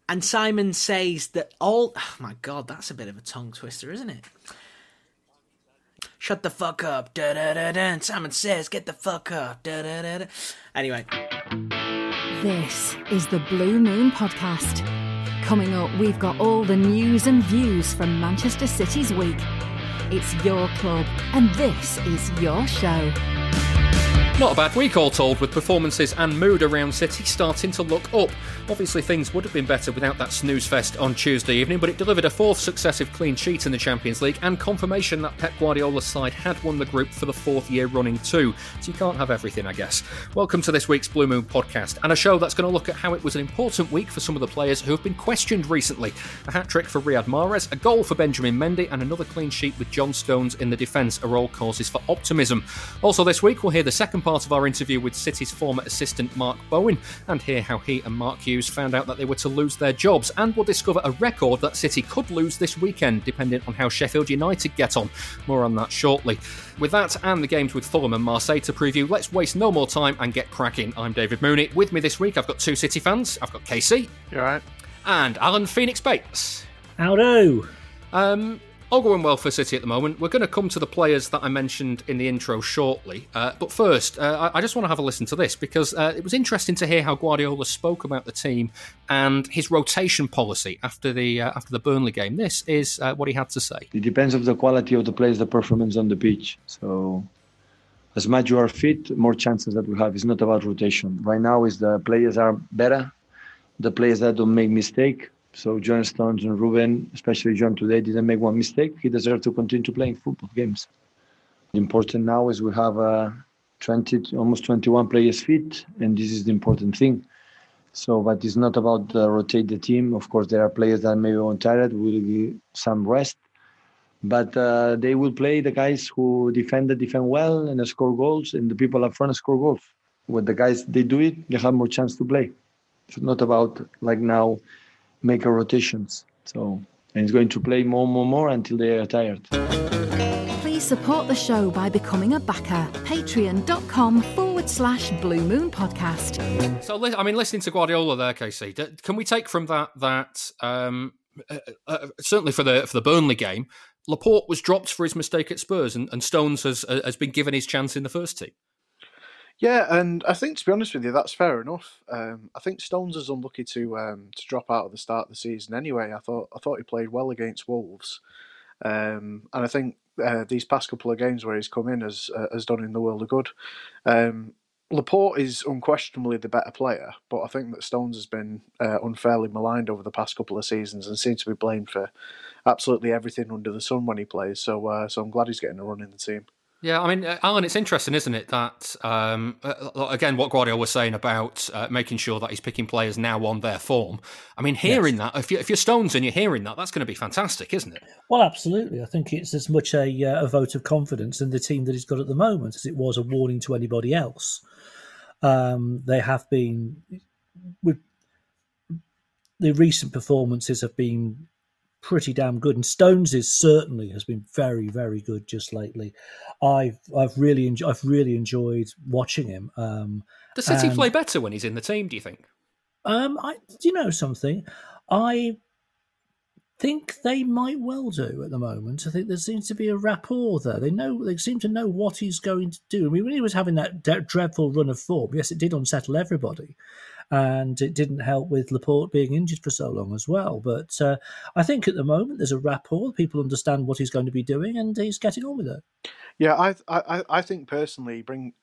And Simon says that all... Oh my God, that's a bit of a tongue twister, isn't it? Shut the fuck up. Da-da-da-da. And Simon says, get the fuck up. Da-da-da-da. Anyway. This is the Blue Moon Podcast. Coming up, we've got all the news and views from Manchester City's week. It's your club, and this is your show. Not a bad week all told, with performances and mood around City starting to look up. Obviously things would have been better without that snooze fest on Tuesday evening, but it delivered a fourth successive clean sheet in the Champions League and confirmation that Pep Guardiola's side had won the group for the fourth year running too. So you can't have everything, I guess. Welcome to this week's Blue Moon Podcast, and a show that's going to look at how it was an important week for some of the players who have been questioned recently. A hat-trick for Riyad Mahrez, a goal for Benjamin Mendy, and another clean sheet with John Stones in the defence are all causes for optimism. Also this week we'll hear the second part of our interview with City's former assistant Mark Bowen and hear how he and Mark Hughes found out that they were to lose their jobs, and we'll discover a record that City could lose this weekend depending on how Sheffield United get on. More on that shortly. With that and the games with Fulham and Marseille to preview, let's waste no more time and get cracking. I'm David Mooney. With me this week I've got two City fans. I've got KC. You alright? And Alan Phoenix Bates. Howdo. All going well for City at the moment. We're going to come to the players that I mentioned in the intro shortly. But first, I just want to have a listen to this because it was interesting to hear how Guardiola spoke about the team and his rotation policy after the Burnley game. This is what he had to say. It depends on the quality of the players, the performance on the pitch. So as much you are fit, more chances that we have. It's not about rotation. Right now, is the players are better, the players that don't make mistake. So John Stones and Ruben, especially John today, didn't make one mistake. He deserves to continue to play football games. The important now is we have almost 21 players fit, and this is the important thing. So, but it's not about rotate the team. Of course, there are players that maybe won't tired, will give some rest. But they will play the guys who defend well and score goals, and the people up front score goals. When the guys, they do it, they have more chance to play. It's not about, like now, make a rotations. So, and he's going to play more until they are tired. Please support the show by becoming a backer. Patreon.com/Blue Moon Podcast. So, I mean, listening to Guardiola there, KC, can we take from that certainly for the Burnley game, Laporte was dropped for his mistake at Spurs, and Stones has been given his chance in the first team? Yeah, and I think, to be honest with you, that's fair enough. I think Stones is unlucky to drop out at the start of the season anyway. I thought he played well against Wolves. And I think these past couple of games where he's come in has done him the world of good. Laporte is unquestionably the better player, but I think that Stones has been unfairly maligned over the past couple of seasons and seems to be blamed for absolutely everything under the sun when he plays. So I'm glad he's getting a run in the team. Yeah, I mean, Alan, it's interesting, isn't it, that, again, what Guardiola was saying about making sure that he's picking players now on their form. I mean, hearing that, if you're Stones and you're hearing that, that's going to be fantastic, isn't it? Well, absolutely. I think it's as much a vote of confidence in the team that he's got at the moment as it was a warning to anybody else. They have been, with the recent performances have been pretty damn good, and Stones certainly has been very, very good just lately. I've really enjoyed watching him. Does City play better when he's in the team, do you think? Do you know something? I think they might well do at the moment. I think there seems to be a rapport there. They seem to know what he's going to do. I mean, when he was having that dreadful run of form, yes, it did unsettle everybody. And it didn't help with Laporte being injured for so long as well. But I think at the moment there's a rapport. People understand what he's going to be doing, and he's getting on with it. Yeah, I think personally,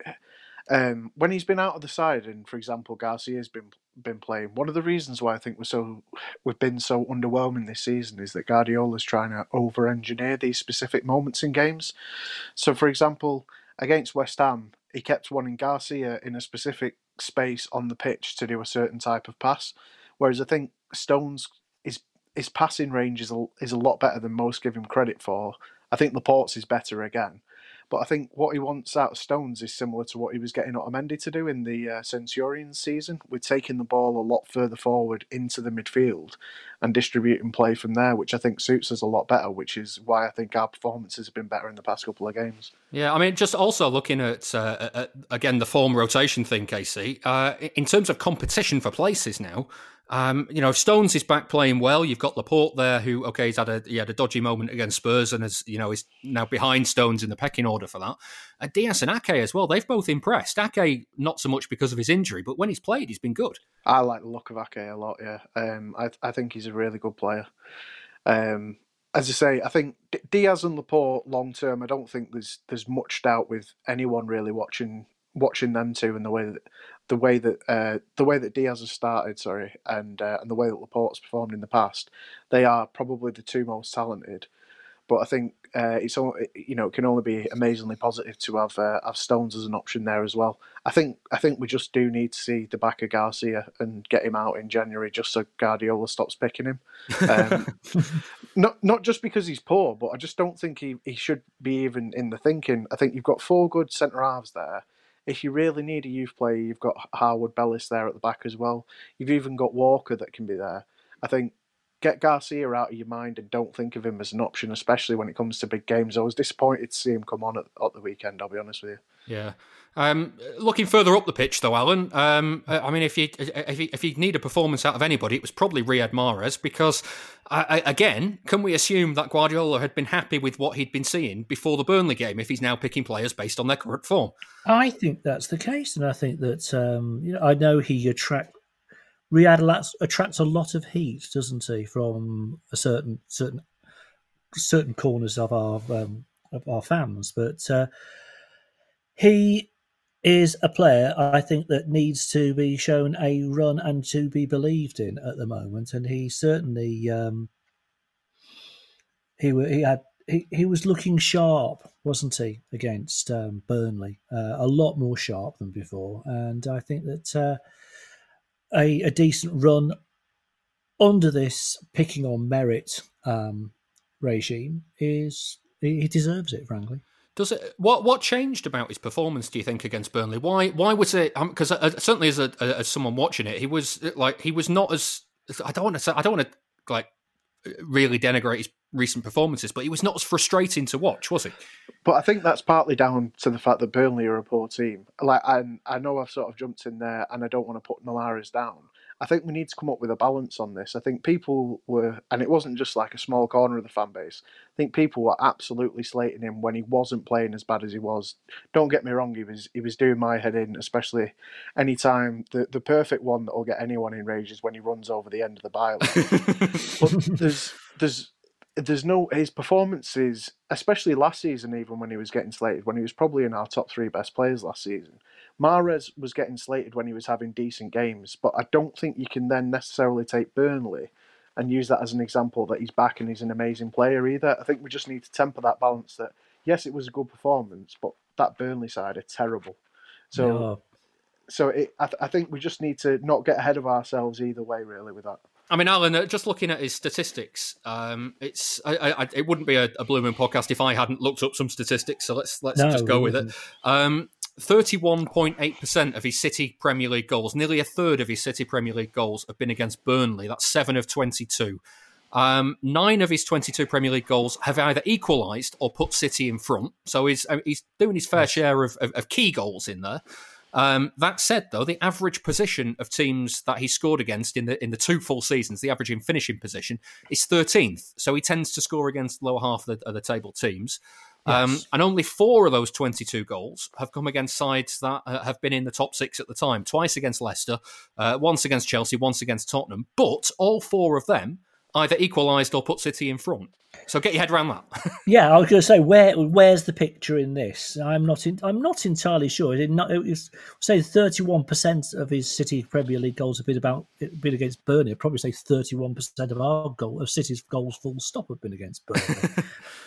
when he's been out of the side, and for example, Garcia's been playing. One of the reasons why I think we've been so underwhelming this season is that Guardiola's trying to over-engineer these specific moments in games. So, for example, against West Ham, he kept wanting Garcia in a specific space on the pitch to do a certain type of pass, whereas I think Stones his passing range is a lot better than most give him credit for. I think Laporte's is better again, but I think what he wants out of Stones is similar to what he was getting Otamendi to do in the Centurions season, with taking the ball a lot further forward into the midfield and distributing play from there, which I think suits us a lot better, which is why I think our performances have been better in the past couple of games. Yeah, I mean, just also looking at again, the form rotation thing, Casey, in terms of competition for places now, If Stones is back playing well, you've got Laporte there, who he's had a dodgy moment against Spurs, and is now behind Stones in the pecking order for that. Diaz and Ake as well, they've both impressed. Ake not so much because of his injury, but when he's played, he's been good. I like the look of Ake a lot. Yeah, I think he's a really good player. As I say, I think Diaz and Laporte long term. I don't think there's much doubt with anyone really watching them two, and the way that Diaz has started, and the way that Laporte's performed in the past. They are probably the two most talented. But I think it can only be amazingly positive to have Stones as an option there as well. I think we just do need to see the back of Garcia and get him out in January, just so Guardiola stops picking him. Not just because he's poor, but I just don't think he should be even in the thinking. I think you've got 4 good centre halves there. If you really need a youth player, you've got Harwood Bellis there at the back as well. You've even got Walker that can be there. I think get Garcia out of your mind and don't think of him as an option, especially when it comes to big games. I was disappointed to see him come on at the weekend, I'll be honest with you. Yeah. Looking further up the pitch, though, Alan, if you need a performance out of anybody, it was probably Riyad Mahrez, because, again, can we assume that Guardiola had been happy with what he'd been seeing before the Burnley game if he's now picking players based on their current form? I think that's the case, and I think that, I know Riyad attracts a lot of heat, doesn't he, from a certain corners of our fans, but he is a player, I think, that needs to be shown a run and to be believed in at the moment. And he certainly he was looking sharp, wasn't he, against Burnley? A lot more sharp than before. And I think that a decent run under this picking on merit regime he deserves it, frankly. Does it? What changed about his performance, do you think, against Burnley? Why was it? Because certainly as someone watching it, he was not as, I don't want to really denigrate his recent performances, but he was not as frustrating to watch, was he? But I think that's partly down to the fact that Burnley are a poor team. I know I've sort of jumped in there, and I don't want to put Nolares down. I think we need to come up with a balance on this. I think people were, and it wasn't just like a small corner of the fan base, I think people were absolutely slating him when he wasn't playing as bad as he was. Don't get me wrong, he was doing my head in, especially any time. The perfect one that will get anyone enraged is when he runs over the end of the byline. But there's no, his performances, especially last season, even when he was getting slated, when he was probably in our top 3 best players last season. Mahrez was getting slated when he was having decent games, but I don't think you can then necessarily take Burnley and use that as an example that he's back and he's an amazing player either. I think we just need to temper that balance that, yes, it was a good performance, but that Burnley side are terrible. So I think we just need to not get ahead of ourselves either way, really, with that. I mean, Alan, just looking at his statistics, it wouldn't be a Blue Moon podcast if I hadn't looked up some statistics, so let's just go with it. 31.8% of his City Premier League goals, nearly a third of his City Premier League goals have been against Burnley. That's 7 of 22. 9 of his 22 Premier League goals have either equalised or put City in front. So he's doing his fair share of key goals in there. That said, though, the average position of teams that he scored against in the 2 full seasons, the average in finishing position, is 13th. So he tends to score against the lower half of the table teams. Yes. And only 4 of those 22 goals have come against sides that have been in the top 6 at the time. Twice against Leicester, once against Chelsea, once against Tottenham. But all 4 of them either equalised or put City in front. So get your head around that. Yeah, I was going to say, where's the picture in this? I'm not entirely sure. It was, say 31% of his City Premier League goals have been against Burnley. I'd probably say 31% of City's goals, full stop, have been against Burnley.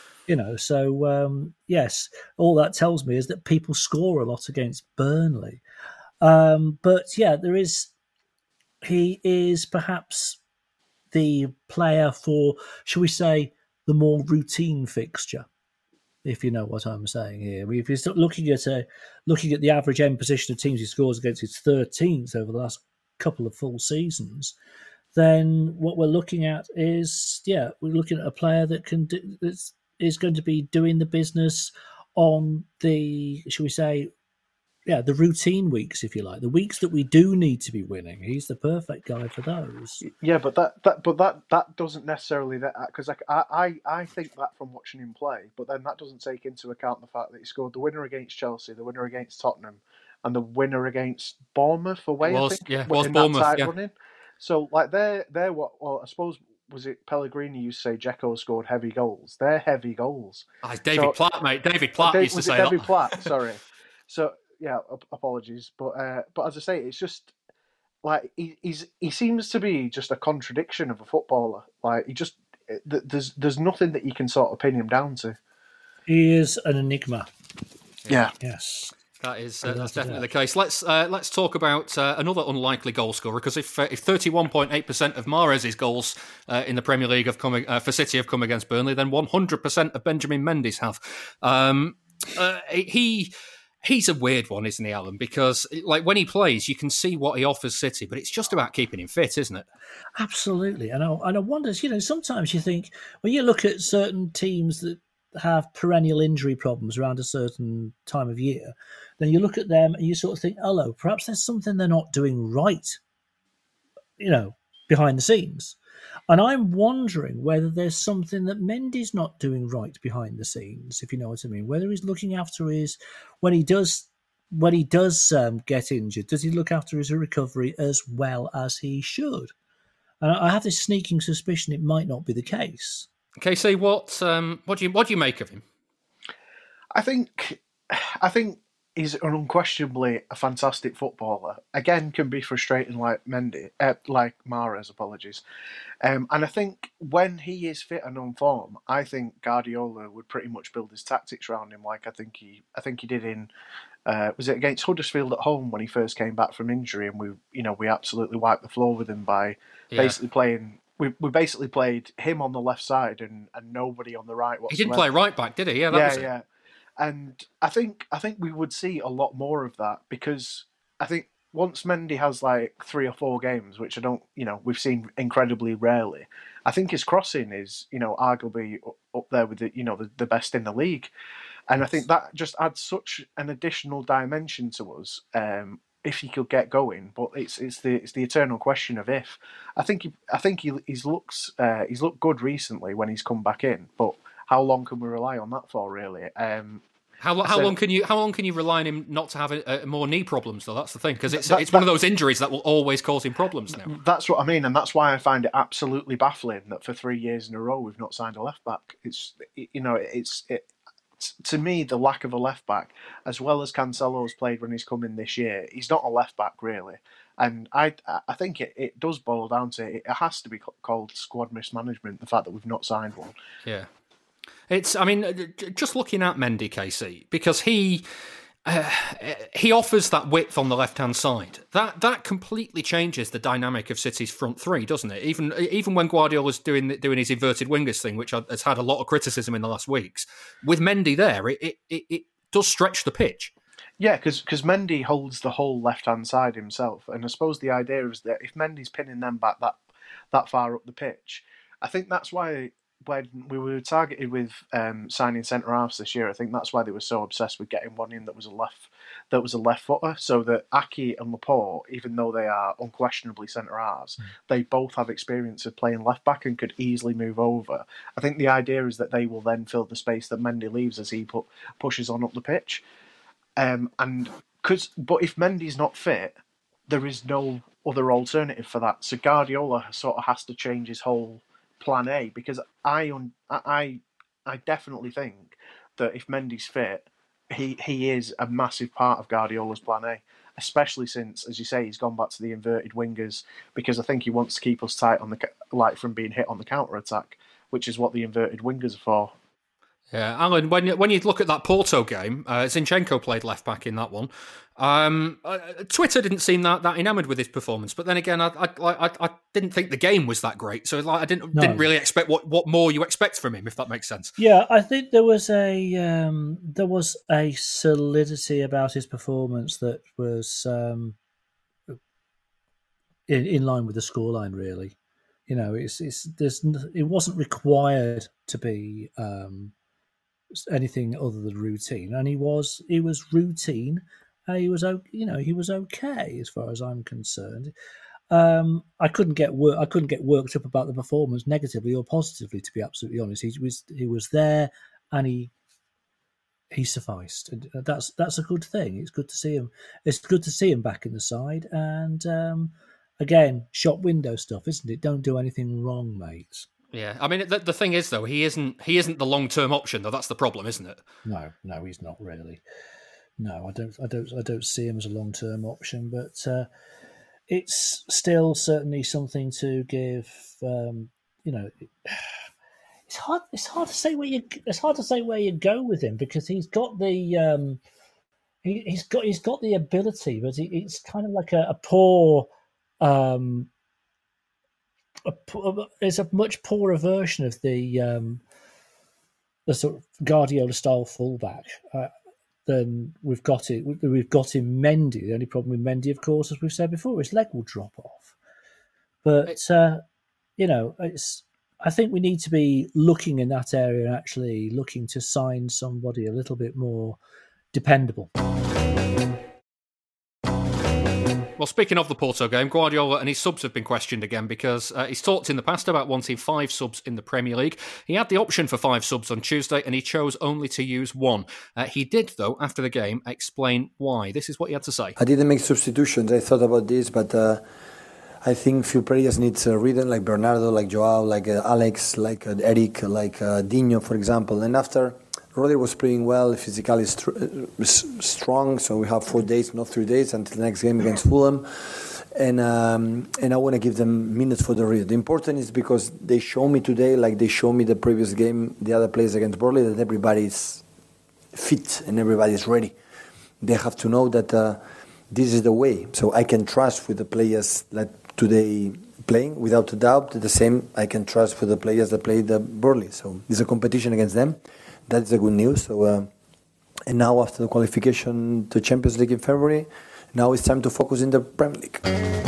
Yes, all that tells me is that people score a lot against Burnley. But yeah, he is perhaps the player for, shall we say, the more routine fixture, if you know what I'm saying here. If you're looking at the average end position of teams he scores against, it's 13th over the last couple of full seasons. Then what we're looking at is, we're looking at a player that is going to be doing the business on the, shall we say, the routine weeks, if you like, the weeks that we do need to be winning. He's the perfect guy for those. Yeah, but that doesn't necessarily because I think that from watching him play, but then that doesn't take into account the fact that he scored the winner against Chelsea, the winner against Tottenham, and the winner against Bournemouth away. Was in Bournemouth, that tight running. So like they're what? Well, I suppose. Was it Pellegrini used to say Dzeko scored heavy goals? They're heavy goals. It's David Platt, mate. David Platt used to say David that. Platt, sorry. So, yeah, apologies. But as I say, it's just like he seems to be just a contradiction of a footballer. Like there's nothing that you can sort of pin him down to. He is an enigma. Yeah. Yes. That's definitely the case. Let's talk about another unlikely goal scorer, because if 31.8% of Mahrez's goals in the Premier League have come for City have come against Burnley, then 100% of Benjamin Mendy's have. He's a weird one, isn't he, Alan? Because like when he plays, you can see what he offers City, but it's just about keeping him fit, isn't it? Absolutely. And I wonder, sometimes you think when you look at certain teams that have perennial injury problems around a certain time of year, then you look at them and you sort of think, hello, perhaps there's something they're not doing right, behind the scenes. And I'm wondering whether there's something that Mendy's not doing right behind the scenes, if you know what I mean. Whether he's looking after when he does get injured, does he look after his recovery as well as he should? And I have this sneaking suspicion it might not be the case. KC, what do you make of him? I think he's unquestionably a fantastic footballer. Again, can be frustrating like Mahrez, apologies. And I think when he is fit and on form, I think Guardiola would pretty much build his tactics around him, like I think he did in was it against Huddersfield at home when he first came back from injury, and we absolutely wiped the floor with him by basically playing. We basically played him on the left side and nobody on the right whatsoever. He didn't play right back, did he? Yeah, that was it. And I think we would see a lot more of that, because I think once Mendy has like 3 or 4 games, which we've seen incredibly rarely, I think his crossing is, arguably up there with the best in the league. And I think that just adds such an additional dimension to us. If he could get going, but it's the eternal question of if. I think he's looked good recently when he's come back in, but how long can we rely on that for, really? How long can you rely on him not to have more knee problems, though? That's the thing, because it's one of those injuries that will always cause him problems now. That's what I mean, and that's why I find it absolutely baffling that for 3 years in a row we've not signed a left back. To me, the lack of a left back, as well as Cancelo's played when he's come in this year, he's not a left back really. And I think it does boil down to it has to be called squad mismanagement, the fact that we've not signed one. Yeah. Just looking at Mendy, KC, because he offers that width on the left-hand side. That completely changes the dynamic of City's front three, doesn't it? Even when Guardiola's doing his inverted wingers thing, which has had a lot of criticism in the last weeks, with Mendy there, it does stretch the pitch. Yeah, because Mendy holds the whole left-hand side himself, and I suppose the idea is that if Mendy's pinning them back that far up the pitch, I think that's why when we were targeted with signing centre halves this year, I think that's why they were so obsessed with getting one in that was a left footer, so that Aki and Laporte, even though they are unquestionably centre halves, they both have experience of playing left back and could easily move over. I think the idea is that they will then fill the space that Mendy leaves as he pushes on up the pitch. But if Mendy's not fit, there is no other alternative for that. So Guardiola sort of has to change his whole plan A, because I definitely think that if Mendy's fit, he is a massive part of Guardiola's plan A, especially since, as you say, he's gone back to the inverted wingers, because I think he wants to keep us tight on from being hit on the counter attack, which is what the inverted wingers are for. Yeah, Alan, when you look at that Porto game, Zinchenko played left back in that one. Twitter didn't seem that enamoured with his performance, but then again, I didn't think the game was that great, so I didn't really expect what more you expect from him, if that makes sense. Yeah, I think there was a solidity about his performance that was in line with the scoreline. Really, it wasn't required to be anything other than routine, and he was routine, he was okay as far as I'm concerned. I couldn't get worked up about the performance negatively or positively, to be absolutely honest. He was there, and he sufficed. And that's a good thing. It's good to see him. It's good to see him back in the side. And again, shop window stuff, isn't it? Don't do anything wrong, mate. Yeah, I mean the thing is though, he isn't the long-term option though. That's the problem, isn't it? No, he's not really. No, I don't see him as a long-term option, but it's still certainly something to give. It's hard to say where you go with him, because he's got the he's got the ability, but it's kind of like a poor. It's a much poorer version of the sort of Guardiola style fullback than we've got it. We've got in Mendy. The only problem with Mendy, of course, as we've said before, his leg will drop off. But it's. I think we need to be looking in that area and actually looking to sign somebody a little bit more dependable. Well, speaking of the Porto game, Guardiola and his subs have been questioned again because he's talked in the past about wanting 5 subs in the Premier League. He had the option for 5 subs on Tuesday and he chose only to use 1. He did, though, after the game, explain why. This is what he had to say. I didn't make substitutions. I thought about this, but I think few players need rhythm, like Bernardo, like Joao, like Alex, like Eric, like Dino, for example. And after Rodri was playing well, physically strong, so we have 4 days, not 3 days, until the next game against Fulham. And I want to give them minutes for the real. The important is because they show me today, like they show me the previous game, the other players against Burnley, that everybody's fit and everybody's ready. They have to know that this is the way. So I can trust with the players that today playing, without a doubt. The same I can trust for the players that played Burnley. So it's a competition against them. That's the good news. So, and now after the qualification to Champions League in February, now it's time to focus in the Premier League.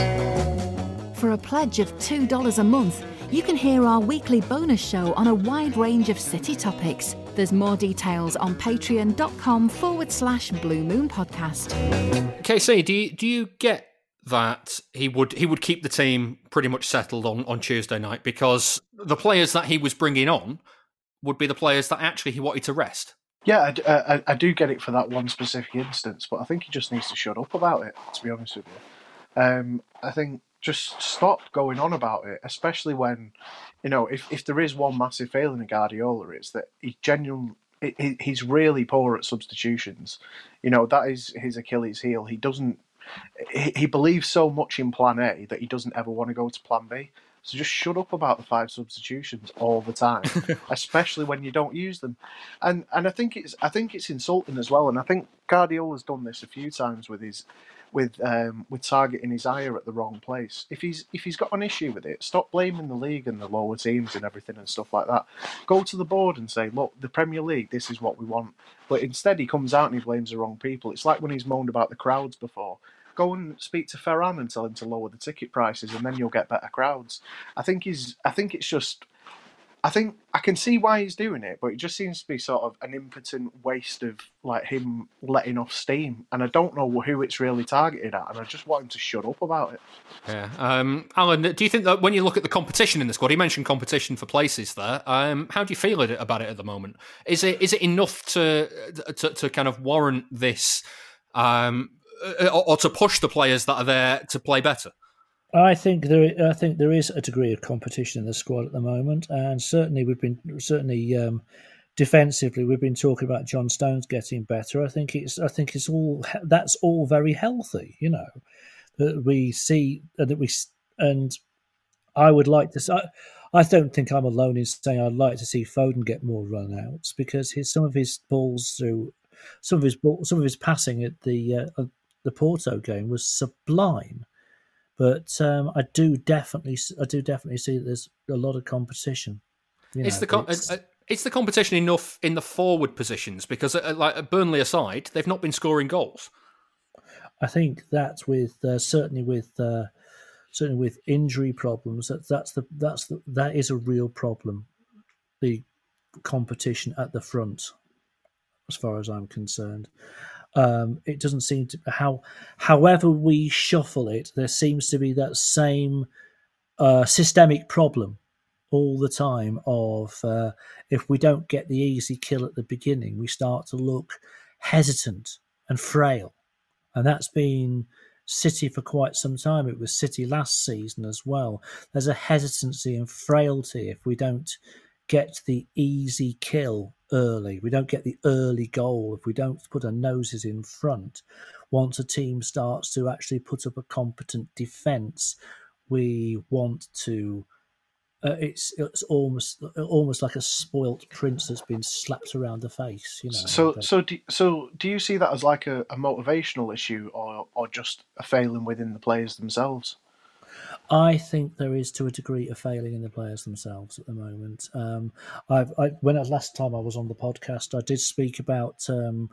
For a pledge of $2 a month, you can hear our weekly bonus show on a wide range of City topics. There's more details on patreon.com/Blue Moon Podcast. KC, do you get that he would keep the team pretty much settled on Tuesday night, because the players that he was bringing on would be the players that actually he wanted to rest? Yeah, I do get it for that one specific instance, but I think he just needs to shut up about it, to be honest with you. I think just stop going on about it, especially when, if there is one massive failing in Guardiola, it's that he's really poor at substitutions. That is his Achilles heel. He believes so much in plan A that he doesn't ever want to go to plan B. So just shut up about the 5 substitutions all the time, especially when you don't use them. And I think it's insulting as well. And I think Guardiola's done this a few times with targeting his ire at the wrong place. If he's got an issue with it, stop blaming the league and the lower teams and everything and stuff like that. Go to the board and say, look, the Premier League, this is what we want. But instead he comes out and he blames the wrong people. It's like when he's moaned about the crowds before. Go and speak to Ferran and tell him to lower the ticket prices, and then you'll get better crowds. I think I can see why he's doing it, but it just seems to be sort of an impotent waste of like him letting off steam, and I don't know who it's really targeted at, and I just want him to shut up about it. Yeah, Alan, do you think that when you look at the competition in the squad, you mentioned competition for places there? How do you feel about it at the moment? Is it enough to kind of warrant this? Or to push the players that are there to play better? I think there is a degree of competition in the squad at the moment, and certainly defensively we've been talking about John Stones getting better. I think it's all that's all very healthy, that we see and I would like to. I don't think I'm alone in saying I'd like to see Foden get more run-outs, because some of his passing at the Porto game was sublime, but I do definitely see that there's a lot of competition. Is the competition enough in the forward positions? Because like Burnley aside, they've not been scoring goals. I think that certainly with injury problems, that is a real problem. The competition at the front, as far as I'm concerned. it doesn't seem to however we shuffle it, there seems to be that same systemic problem all the time of if we don't get the easy kill at the beginning, we start to look hesitant and frail. And that's been City for quite some time. It was City last season as well. There's a hesitancy and frailty if we don't get the easy kill early. We don't get the early goal. If we don't put our noses in front, once a team starts to actually put up a competent defence, we want to. It's almost like a spoilt prince that's been slapped around the face. So do you see that as like a motivational issue, or just a failing within the players themselves? I think there is, to a degree, a failing in the players themselves at the moment. Last time I was on the podcast, I did speak about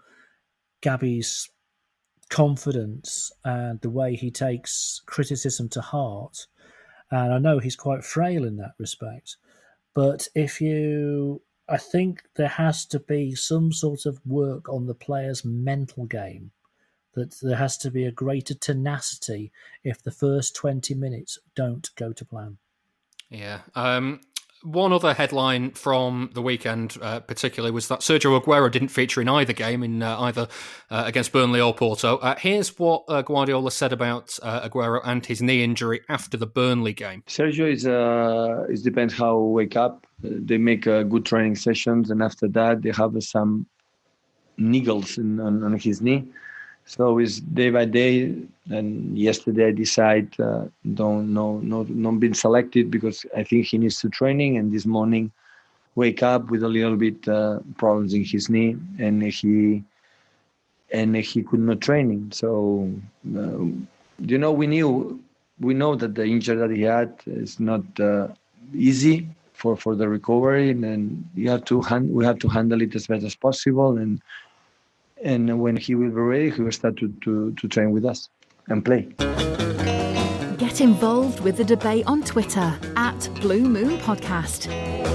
Gabby's confidence and the way he takes criticism to heart. And I know he's quite frail in that respect. But I think there has to be some sort of work on the player's mental game, that there has to be a greater tenacity if the first 20 minutes don't go to plan. Yeah. One other headline from the weekend, particularly, was that Sergio Aguero didn't feature in either game, either against Burnley or Porto. Here's what Guardiola said about Aguero and his knee injury after the Burnley game. Sergio it depends how we wake up. They make good training sessions, and after that they have some niggles on his knee. So it's day by day. And yesterday I decide not being selected because I think he needs to training. And this morning, wake up with a little bit problems in his knee, and he could not training. So we know that the injury that he had is not easy for the recovery, and then we have to handle it as best as possible. And when he will be ready, he will start to train with us and play. Get involved with the debate on Twitter @BlueMoonPodcast.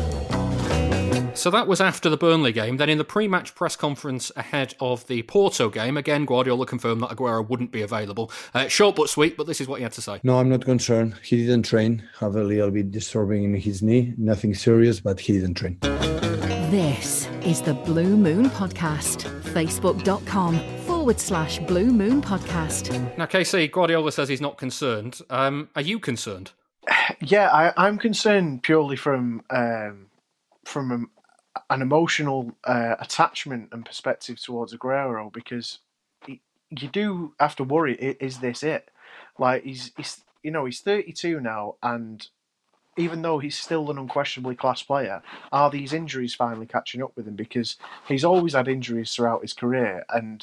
So that was after the Burnley game. Then in the pre-match press conference ahead of the Porto game, again, Guardiola confirmed that Aguero wouldn't be available. Short but sweet, but this is what he had to say. No, I'm not concerned. He didn't train. Have a little bit disturbing in his knee. Nothing serious, but he didn't train. This is the Blue Moon Podcast. Facebook.com/Blue Moon Podcast. Now, KC, Guardiola says he's not concerned. Are you concerned? Yeah, I'm concerned purely from an emotional attachment and perspective towards Aguero, because you do have to worry, is this it? Like, he's 32 now, and even though he's still an unquestionably class player, are these injuries finally catching up with him? Because he's always had injuries throughout his career, and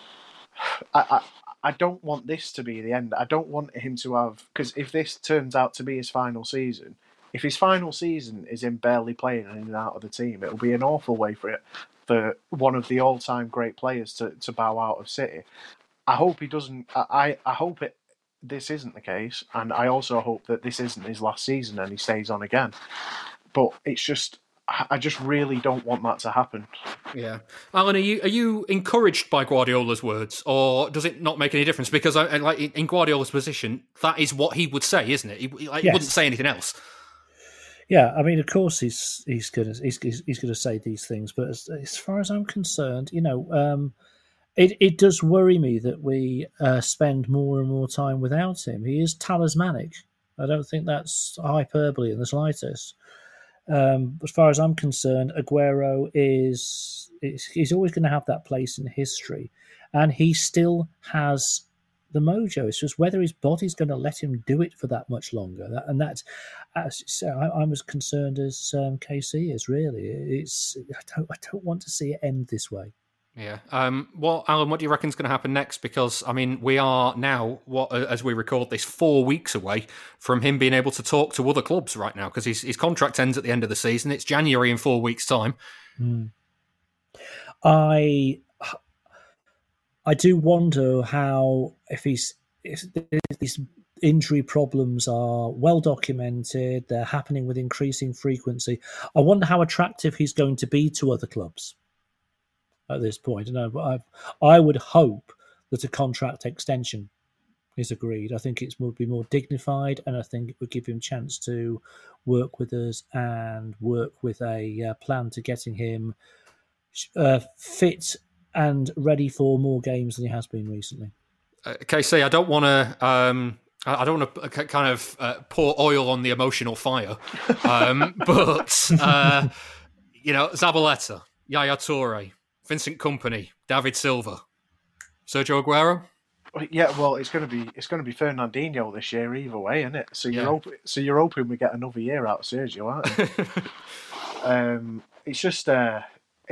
I don't want this to be the end. I don't want him to have... Because if this turns out to be his final season, if his final season is him barely playing in and out of the team, it'll be an awful way for one of the all-time great players to bow out of City. I hope he doesn't... I hope this isn't the case, and I also hope that this isn't his last season and he stays on again. But it's just, I just really don't want that to happen. Yeah, Alan, are you encouraged by Guardiola's words, or does it not make any difference? Because like in Guardiola's position, that is what he would say, isn't it? He wouldn't say anything else. Yeah, I mean, of course he's going to say these things, but as far as I'm concerned, It does worry me that we spend more and more time without him. He is talismanic. I don't think that's hyperbole in the slightest. As far as I'm concerned, Aguero he's always going to have that place in history, and he still has the mojo. It's just whether his body's going to let him do it for that much longer. I'm as concerned as KC is. Really, I don't want to see it end this way. Yeah. Alan, what do you reckon is going to happen next? Because, I mean, we are now, as we record this, 4 weeks away from him being able to talk to other clubs right now, because his contract ends at the end of the season. It's January in 4 weeks' time. I do wonder if these injury problems are well documented, they're happening with increasing frequency. I wonder how attractive he's going to be to other clubs. at this point. I would hope that a contract extension is agreed. I think it would be more dignified, and I think it would give him a chance to work with us and work with a plan to getting him fit and ready for more games than he has been recently. KC, I don't want to. I don't want to kind of pour oil on the emotional fire, but Zabaleta, Yaya Toure, Vincent Kompany, David Silva, Sergio Aguero. Yeah, well, it's going to be Fernandinho this year either way, isn't it? So you're hoping we get another year out of Sergio, aren't you? It's just, I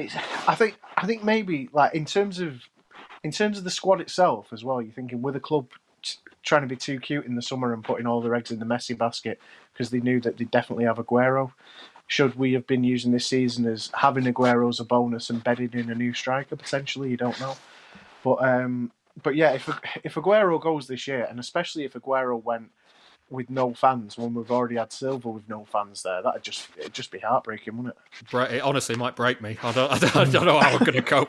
think maybe like in terms of the squad itself as well. You're thinking with a club trying to be too cute in the summer and putting all their eggs in the Messi basket because they knew that they definitely have Aguero. Should we have been using this season as having Aguero as a bonus and bedding in a new striker potentially? You don't know, but yeah, if Aguero goes this year, and especially if Aguero went with no fans when we've already had Silva with no fans there, it'd just be heartbreaking, wouldn't it? It honestly might break me. I don't know how I'm going to cope.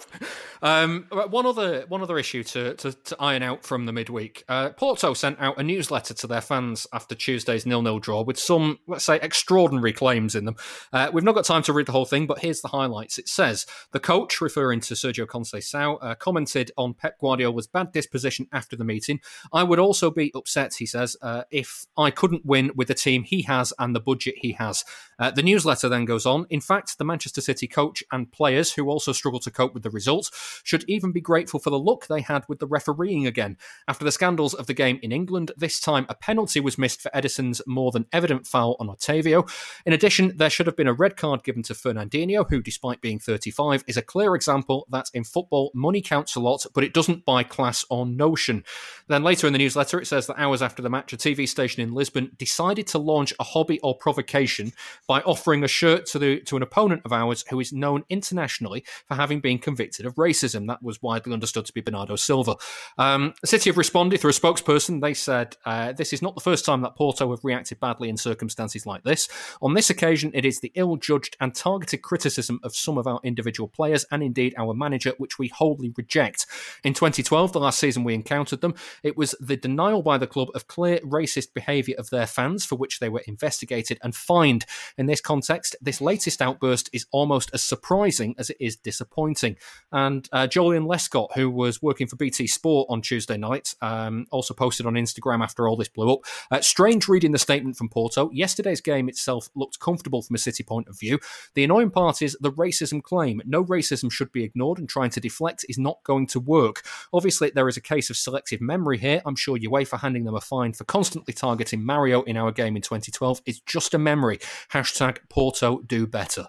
One other issue to iron out from the midweek. Porto sent out a newsletter to their fans after Tuesday's 0-0 draw with some, let's say, extraordinary claims in them. We've not got time to read the whole thing, but here's the highlights. It says, the coach, referring to Sergio Conceição, commented on Pep Guardiola's bad disposition after the meeting. I would also be upset, he says, if I couldn't win with the team he has and the budget he has. The newsletter then goes on. In fact, the Manchester City coach and players, who also struggle to cope with the results, should even be grateful for the luck they had with the refereeing again. After the scandals of the game in England, this time a penalty was missed for Edison's more than evident foul on Otavio. In addition, there should have been a red card given to Fernandinho, who, despite being 35, is a clear example that in football, money counts a lot, but it doesn't buy class or notion. Then later in the newsletter, it says that hours after the match, a TV station in Lisbon decided to launch a hobby or provocation by offering a shirt to an opponent of ours who is known internationally for having been convicted of racism. That was widely understood to be Bernardo Silva. City have responded through a spokesperson. They said, this is not the first time that Porto have reacted badly in circumstances like this. On this occasion, it is the ill-judged and targeted criticism of some of our individual players and indeed our manager, which we wholly reject. In 2012, the last season we encountered them, it was the denial by the club of clear racist behaviour of their fans, for which they were investigated and fined. In this context, this latest outburst is almost as surprising as it is disappointing. And Julian Lescott, who was working for BT Sport on Tuesday night, also posted on Instagram after all this blew up. Strange reading the statement from Porto. Yesterday's game itself looked comfortable from a City point of view. The annoying part is the racism claim. No racism should be ignored, and trying to deflect is not going to work. Obviously, there is a case of selective memory here. I'm sure UEFA handing them a fine for constantly targeting Mario in our game in 2012 is just a memory. Hashtag Porto do better.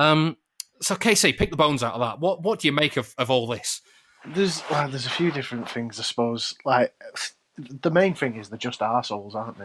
So KC, pick the bones out of that. What do you make of all this? There's a few different things, I suppose. Like the main thing is they're just arseholes, aren't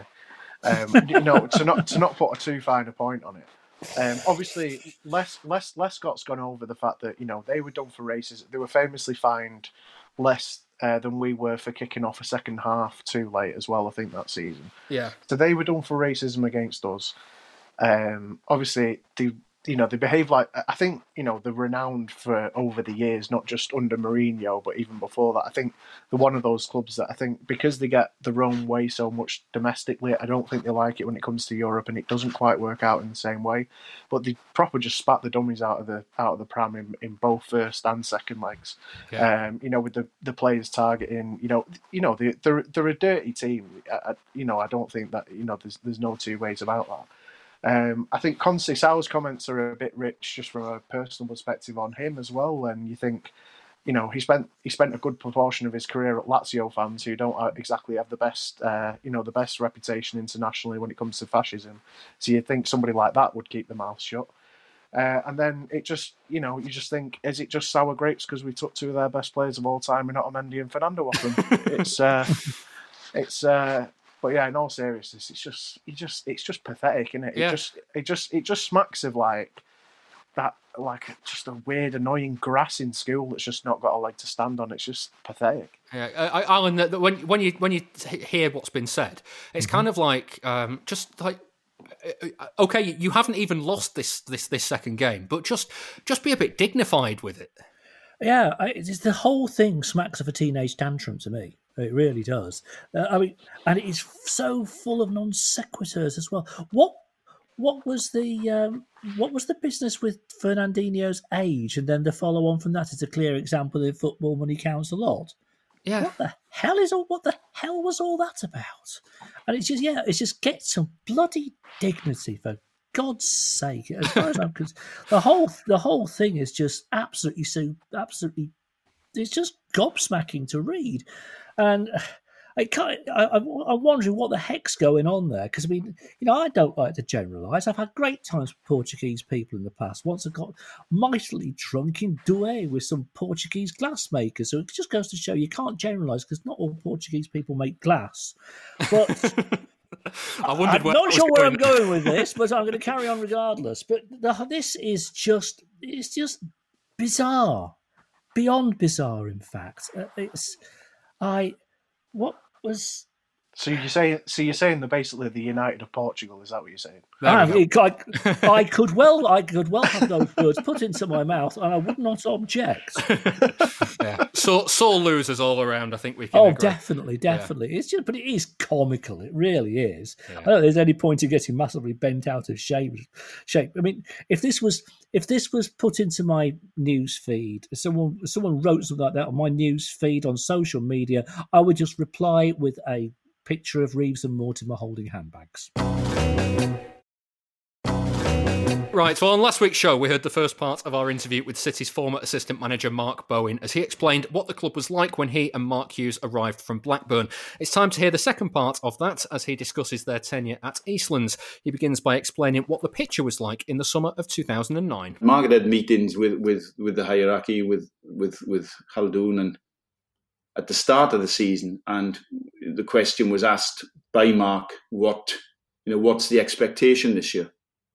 they? To not put a too fine a point on it. Obviously, Lescott's gone over the fact that they were done for racism. They were famously fined less than we were for kicking off a second half too late as well, I think, that season. Yeah. So they were done for racism against us. Obviously, they behave like, I think, they're renowned for over the years, not just under Mourinho, but even before that. I think they're one of those clubs that I think because they get their own way so much domestically, I don't think they like it when it comes to Europe, and it doesn't quite work out in the same way. But they proper just spat the dummies out of the pram in both first and second legs. Yeah. With the players targeting, they're a dirty team. I don't think that there's no two ways about that. I think Conceição's comments are a bit rich just from a personal perspective on him as well. And you think, he spent a good proportion of his career at Lazio fans who don't exactly have the best reputation internationally when it comes to fascism. So you'd think somebody like that would keep their mouth shut. And then it just, you just think, is it just sour grapes because we took two of their best players of all time and Otamendi and Fernando off them? But yeah, in all seriousness, it's just pathetic, isn't it? Yeah. It just smacks of like just a weird, annoying grass in school that's just not got a leg to stand on. It's just pathetic. Yeah, Alan, when you hear what's been said, it's kind of like just like. Okay, you haven't even lost this second game, but just be a bit dignified with it. Yeah, it's the whole thing smacks of a teenage tantrum to me. It really does. And it is so full of non sequiturs as well. What was the business with Fernandinho's age, and then the follow on from that is a clear example that football money counts a lot. Yeah. What the hell was all that about? And it's just get some bloody dignity for God's sake. As far as I'm concerned, the whole thing is just absolutely it's just gobsmacking to read. And I'm wondering what the heck's going on there, because I mean, I don't like to generalise. I've had great times with Portuguese people in the past. Once I got mightily drunk in Douai with some Portuguese glassmakers. So it just goes to show you can't generalise, because not all Portuguese people make glass. But I'm not sure where I'm going with this, but I'm going to carry on regardless. But this is just bizarre, beyond bizarre. In fact, So you're saying they're basically the United of Portugal? Is that what you're saying? I could well have those words put into my mouth, and I would not object. Yeah. So sore losers all around. I think we can. Agree. Definitely. Yeah. But it is comical. It really is. Yeah. I don't think there's any point in getting massively bent out of shape. I mean, if this was put into my news feed, if someone wrote something like that on my news feed on social media, I would just reply with a picture of Reeves and Mortimer holding handbags. Right, well, on last week's show, we heard the first part of our interview with City's former assistant manager, Mark Bowen, as he explained what the club was like when he and Mark Hughes arrived from Blackburn. It's time to hear the second part of that as he discusses their tenure at Eastlands. He begins by explaining what the picture was like in the summer of 2009. Mark had meetings with the hierarchy, with Khaldoon, and at the start of the season, and the question was asked by Mark, what's the expectation this year?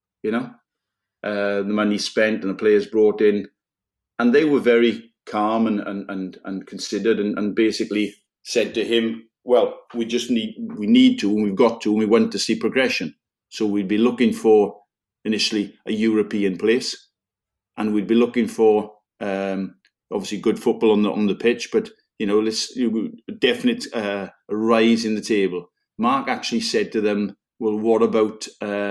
The money spent and the players brought in, and they were very calm and considered, and basically said to him, well, we need to, and we've got to, and we want to see progression. So we'd be looking for initially a European place, and we'd be looking for obviously good football on the pitch, but definite rise in the table. Mark actually said to them, well, what about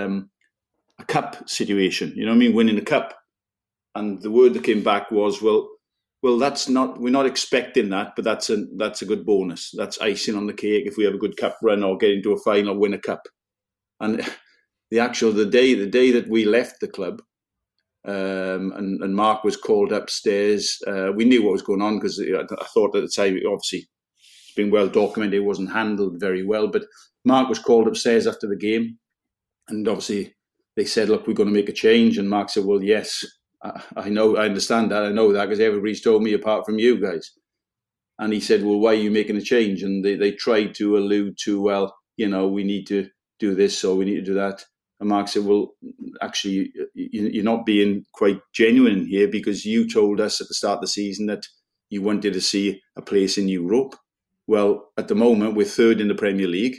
a cup situation? Winning a cup. And the word that came back was, well, that's not, we're not expecting that, but that's a good bonus. That's icing on the cake if we have a good cup run or get into a final, win a cup. And the day that we left the club, and Mark was called upstairs. We knew what was going on, because I thought at the time, obviously, it's been well documented, it wasn't handled very well. But Mark was called upstairs after the game, and obviously they said, "Look, we're going to make a change." And Mark said, "Well, yes, I know, I understand that, I know that, because everybody's told me apart from you guys." And he said, "Well, why are you making a change?" And they tried to allude to, well, we need to do this or we need to do that. And Mark said, well, actually, you're not being quite genuine here, because you told us at the start of the season that you wanted to see a place in Europe. Well, at the moment, we're third in the Premier League,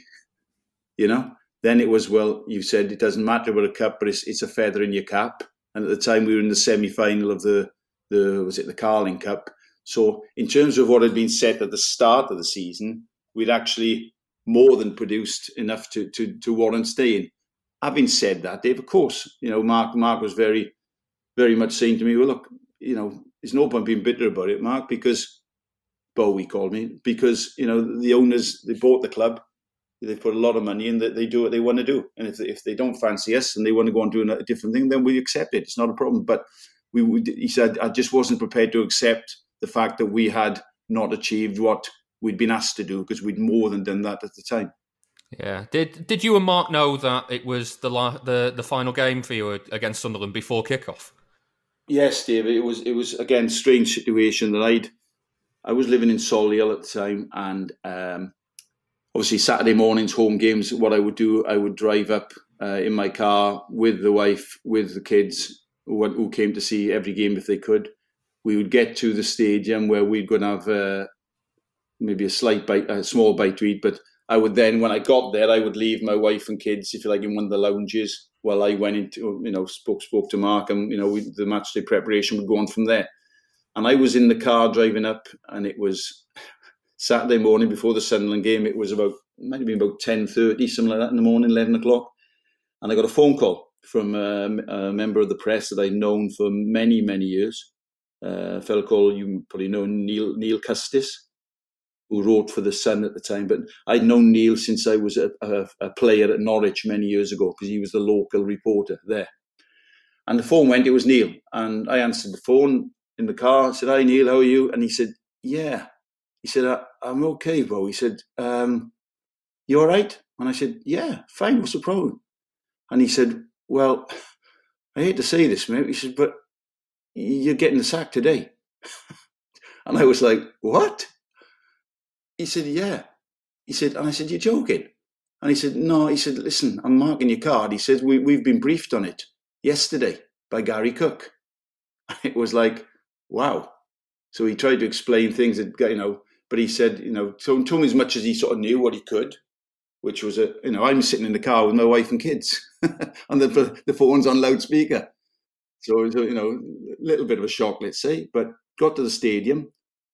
Then it was, well, you said it doesn't matter about a cup, but it's a feather in your cap. And at the time, we were in the semi-final of the Carling Cup. So in terms of what had been said at the start of the season, we'd actually more than produced enough to warrant staying. Having said that, Dave, of course, Mark was very, very much saying to me, well, look, there's no point being bitter about it, Mark, because Bowie called me, because, the owners, they bought the club, they put a lot of money in, that they do what they want to do. And if they don't fancy us and they want to go and do a different thing, then we accept it. It's not a problem. But he said, I just wasn't prepared to accept the fact that we had not achieved what we'd been asked to do, because we'd more than done that at the time. Yeah. Did you and Mark know that it was the final game for you against Sunderland before kickoff? Yes, David. It was again, strange situation that I was living in Solihull at the time, and obviously Saturday mornings, home games, what I would do, I would drive up in my car with the wife, with the kids who came to see every game if they could. We would get to the stadium where we'd go and have maybe a small bite to eat, but I would then, when I got there, I would leave my wife and kids, if you like, in one of the lounges while I went into, spoke to Mark, and, the match day preparation would go on from there. And I was in the car driving up, and it was Saturday morning before the Sunderland game. It was might have been about 10:30, something like that in the morning, 11 o'clock. And I got a phone call from a member of the press that I'd known for many, many years. A fellow called, you probably know, Neil Custis, who wrote for The Sun at the time. But I'd known Neil since I was a player at Norwich many years ago, because he was the local reporter there. And the phone went, it was Neil. And I answered the phone in the car. I said, "Hi, Neil, how are you?" And he said, "Yeah." He said, "I'm okay, bro." He said, "You all right?" And I said, "Yeah, fine, what's the problem?" And he said, "Well, I hate to say this, mate." He said, "But you're getting the sack today." And I was like, "What?" He said, "Yeah." He said, and I said, "You're joking?" And he said, "No." He said, "Listen, I'm marking your card." He said, we've been briefed on it yesterday by Gary Cook." It was like, wow. So he tried to explain things that, but he said, told me as much as he sort of knew what he could, which was I'm sitting in the car with my wife and kids and the phone's on loudspeaker. So, a little bit of a shock, let's say, but got to the stadium.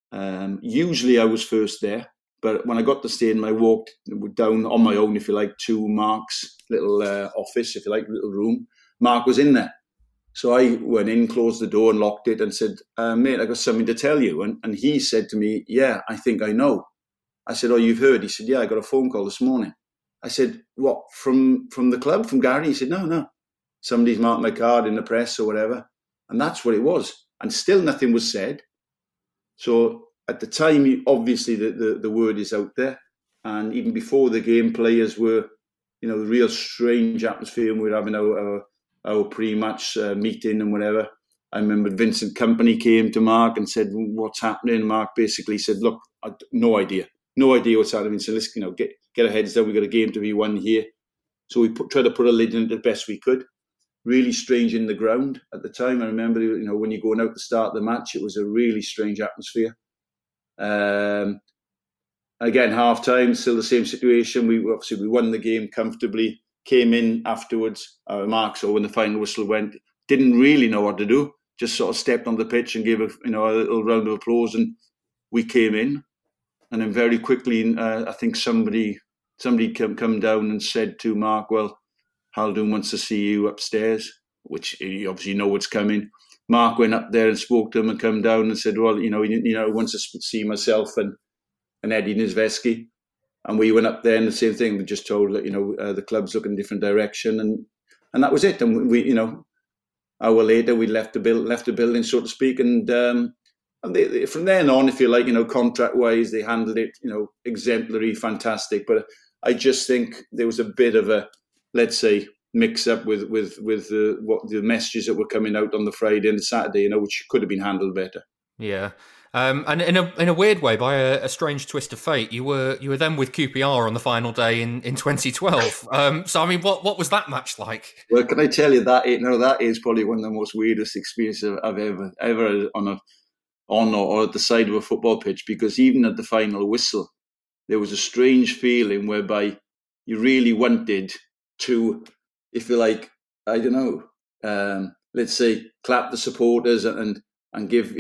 Usually I was first there, but when I got to the stadium, I walked down on my own, if you like, to Mark's little office, if you like, little room. Mark was in there. So I went in, closed the door and locked it and said, "Mate, I got something to tell you." And he said to me, "Yeah, I think I know." I said, "Oh, you've heard?" He said, "Yeah, I got a phone call this morning." I said, "What, from the club, from Gary?" He said, No. Somebody's marked my card in the press or whatever. And that's what it was. And still nothing was said. So at the time, obviously the word is out there. And even before the game, players were, the real strange atmosphere, and we were having our pre-match meeting and whatever. I remember Vincent Kompany came to Mark and said, "What's happening?" Mark basically said, "Look, no idea what's happening. So let's, get our heads down. We've got a game to be won here." So we tried to put a lid in it the best we could. Really strange in the ground at the time. I remember, when you're going out to start the match, it was a really strange atmosphere. Again, half time, still the same situation. We won the game comfortably. Came in afterwards, Mark, so when the final whistle went, didn't really know what to do. Just sort of stepped on the pitch and gave a little round of applause, and we came in. And then very quickly, I think somebody come down and said to Mark, "Well, Haldun wants to see you upstairs," which you obviously know what's coming. Mark went up there and spoke to him and come down and said, "Well, he wants to see myself and Eddie Niedzwiecki." And we went up there and the same thing. We just told that, the club's looking in a different direction. And that was it. And we, an hour later, we left the building, so to speak. And from then on, if you like, contract-wise, they handled it, exemplary, fantastic. But I just think there was a bit of a, let's say, mix-up with the messages that were coming out on the Friday and the Saturday, which could have been handled better. Yeah. And in a weird way, by a strange twist of fate, you were then with QPR on the final day in 2012. So I mean, what was that match like? Well, can I tell you that that is probably one of the most weirdest experiences I've ever on or at the side of a football pitch, because even at the final whistle, there was a strange feeling whereby you really wanted to, if you like, I don't know, let's say, clap the supporters and give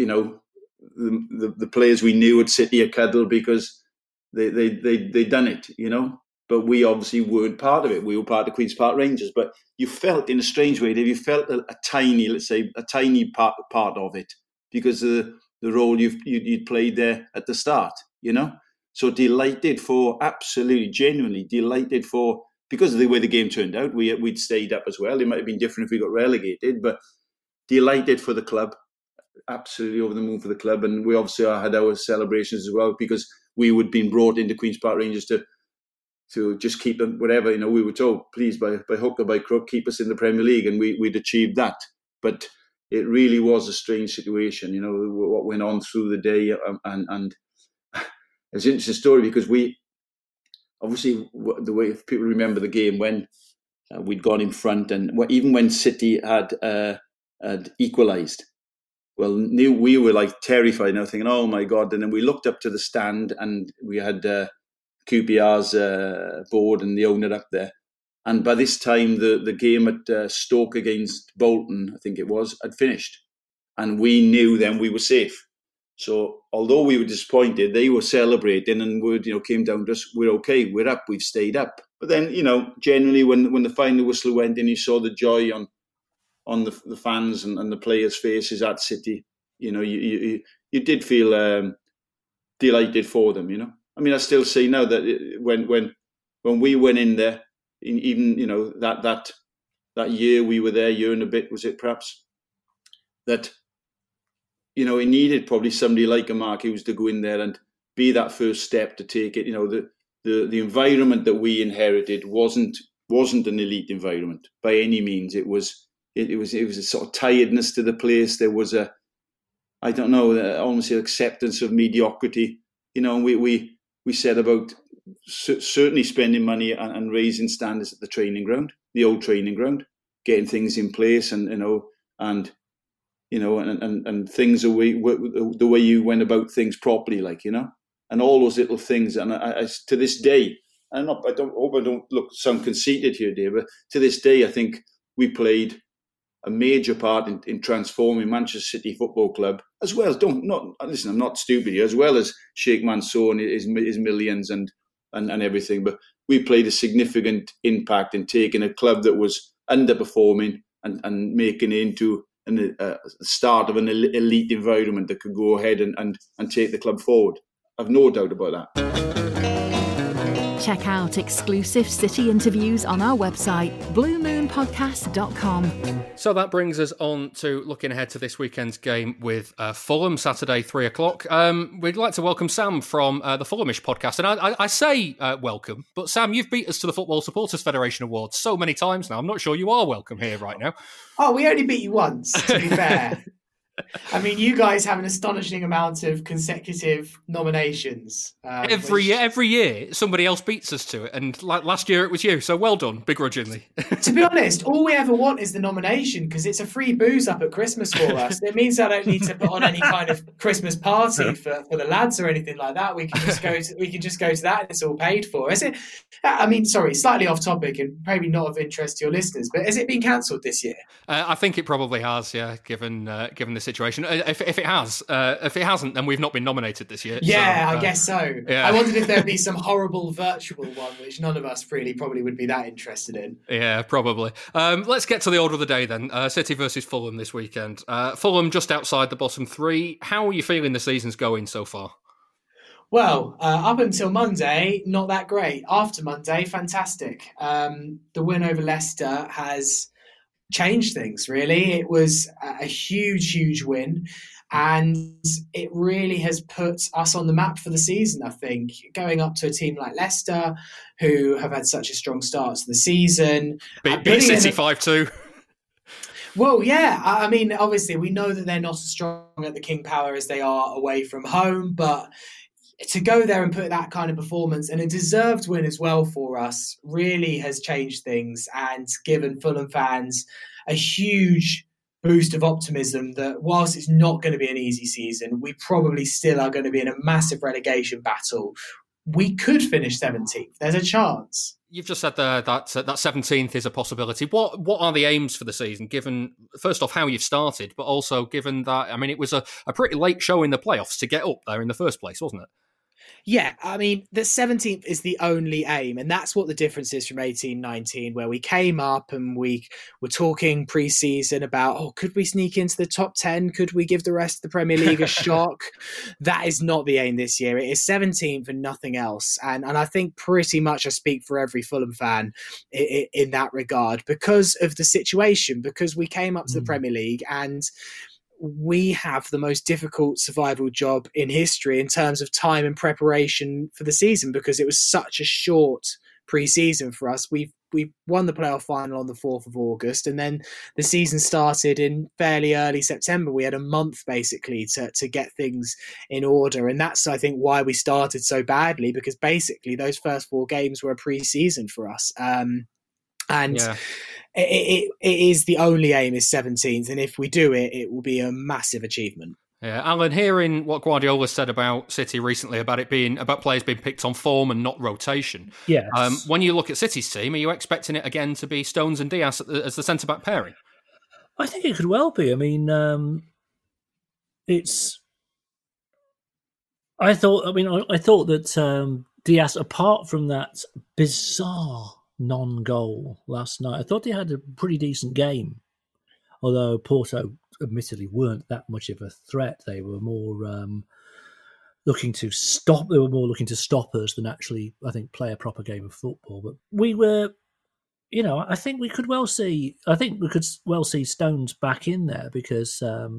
the players we knew at City a cuddle, because they done it, But we obviously weren't part of it. We were part of Queen's Park Rangers, but you felt in a strange way that you felt a tiny, let's say, a tiny part of it, because of the role you'd played there at the start, So delighted absolutely genuinely delighted because of the way the game turned out. We'd stayed up as well. It might have been different if we got relegated, but delighted for the club. Absolutely over the moon for the club. And we obviously had our celebrations as well, because we would been brought into Queen's Park Rangers to just keep them, whatever, we were told, please, by hook or by crook, keep us in the Premier League, and we'd achieved that. But it really was a strange situation, what went on through the day. And it's an interesting story, because we, obviously, the way people remember the game, when we'd gone in front, and even when City had equalised, well, we were like terrified now, thinking, "Oh my God!" And then we looked up to the stand, and we had QPR's board and the owner up there. And by this time, the game at Stoke against Bolton, I think it was, had finished, and we knew then we were safe. So although we were disappointed, they were celebrating and word, came down to us. We're okay. We're up. We've stayed up. But then, generally when the final whistle went in, you saw the joy on the fans and the players' faces at City. You did feel delighted for them. I mean, I still say now that when we went in there, even that year we were there, year and a bit, was it perhaps, that it needed probably somebody like a Mark Hughes to go in there and be that first step to take it. The environment that we inherited wasn't an elite environment by any means. It was a sort of tiredness to the place. There was almost an acceptance of mediocrity. And we said about certainly spending money and raising standards at the training ground, the old training ground, getting things in place, and things the way you went about things properly, and all those little things. And I to this day, I hope I don't sound conceited here, Dave, but to this day, I think we played a major part in transforming Manchester City Football Club, as well as I'm not stupid here, as well as Sheikh Mansour and his millions and everything, but we played a significant impact in taking a club that was underperforming and making it into the start of an elite environment that could go ahead and take the club forward. I've no doubt about that. Check out exclusive City interviews on our website, bluemoonpodcast.com. So that brings us on to looking ahead to this weekend's game with Fulham, Saturday, 3:00. We'd like to welcome Sam from the Fulhamish podcast. And I say welcome, but Sam, you've beat us to the Football Supporters Federation Awards so many times now. I'm not sure you are welcome here right now. Oh, we only beat you once, to be fair. I mean, you guys have an astonishing amount of consecutive nominations. Every year, somebody else beats us to it. And last year, it was you. So well done, begrudgingly. To be honest, all we ever want is the nomination, because it's a free booze up at Christmas for us. It means I don't need to put on any kind of Christmas party for the lads or anything like that. We can just go to that and it's all paid for. Is it? I mean, sorry, slightly off topic and probably not of interest to your listeners, but has it been cancelled this year? I think it probably has, yeah, given the situation. If it has, if it hasn't, then we've not been nominated this year. Yeah, so, I guess so. Yeah. I wondered if there'd be some horrible virtual one, which none of us really probably would be that interested in. Yeah, probably. Let's get to the order of the day then. City versus Fulham this weekend. Fulham just outside the bottom three. How are you feeling the season's going so far? Well, up until Monday, not that great. After Monday, fantastic. The win over Leicester has changed things, really. It was a huge, huge win, and it really has put us on the map for the season, I think. Going up to a team like Leicester, who have had such a strong start to the season. Beat City 5-2. Well, yeah. I mean, obviously, we know that they're not as strong at the King Power as they are away from home, but to go there and put that kind of performance, and a deserved win as well for us, really has changed things and given Fulham fans a huge boost of optimism that whilst it's not going to be an easy season, we probably still are going to be in a massive relegation battle. We could finish 17th. There's a chance. You've just said that 17th is a possibility. What are the aims for the season, given, first off, how you've started, but also given that, I mean, it was a pretty late show in the playoffs to get up there in the first place, wasn't it? Yeah, I mean, the 17th is the only aim, and that's what the difference is from 18-19, where we came up and we were talking pre-season about, could we sneak into the top 10? Could we give the rest of the Premier League a shock? That is not the aim this year. It is 17th and nothing else. And I think pretty much I speak for every Fulham fan in that regard, because of the situation, because we came up to the Premier League and we have the most difficult survival job in history in terms of time and preparation for the season, because it was such a short pre-season for us. We won the playoff final on the 4th of August, and then the season started in fairly early September. We had a month basically to get things in order, and that's, I think, why we started so badly, because basically those first 4 games were a pre-season for us. It is the only aim is 17th, and if we do it, it will be a massive achievement. Yeah, Alan, hearing what Guardiola said about City recently, about players being picked on form and not rotation. Yes. When you look at City's team, are you expecting it again to be Stones and Diaz as the centre back pairing? I think it could well be. I mean, it's I thought that Diaz, apart from that bizarre non-goal last night, I thought he had a pretty decent game. Although Porto admittedly weren't that much of a threat. They were more looking to stop. They were more looking to stop us than actually, I think, play a proper game of football. But we were, I think we could well see. I think we could well see Stones back in there because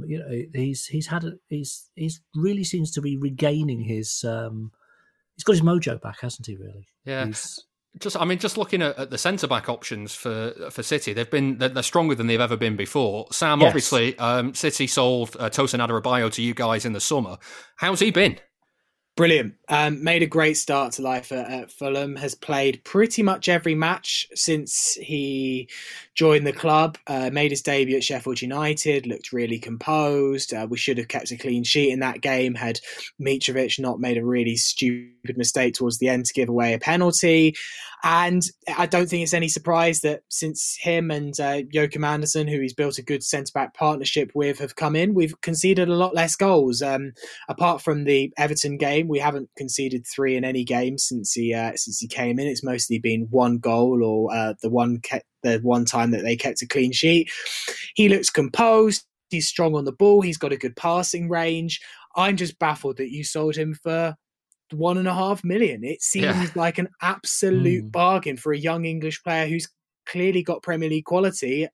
he's really seems to be regaining his. He's got his mojo back, hasn't he? Really? Yeah. Just looking at the centre back options for City, they're stronger than they've ever been before. Sam, yes. Obviously, City sold Tosin Adarabioyo to you guys in the summer. How's he been? Brilliant. Made a great start to life at Fulham. Has played pretty much every match since he joined the club. Made his debut at Sheffield United. Looked really composed. We should have kept a clean sheet in that game had Mitrovic not made a really stupid mistake towards the end to give away a penalty. And I don't think it's any surprise that since him and Joachim Andersen, who he's built a good centre-back partnership with, have come in, we've conceded a lot less goals. Apart from the Everton game, we haven't conceded 3 in any game since he came in. It's mostly been 1 goal or the one time that they kept a clean sheet. He looks composed. He's strong on the ball. He's got a good passing range. I'm just baffled that you sold him for $1.5 million. It seems like an absolute bargain for a young English player who's clearly got Premier League quality.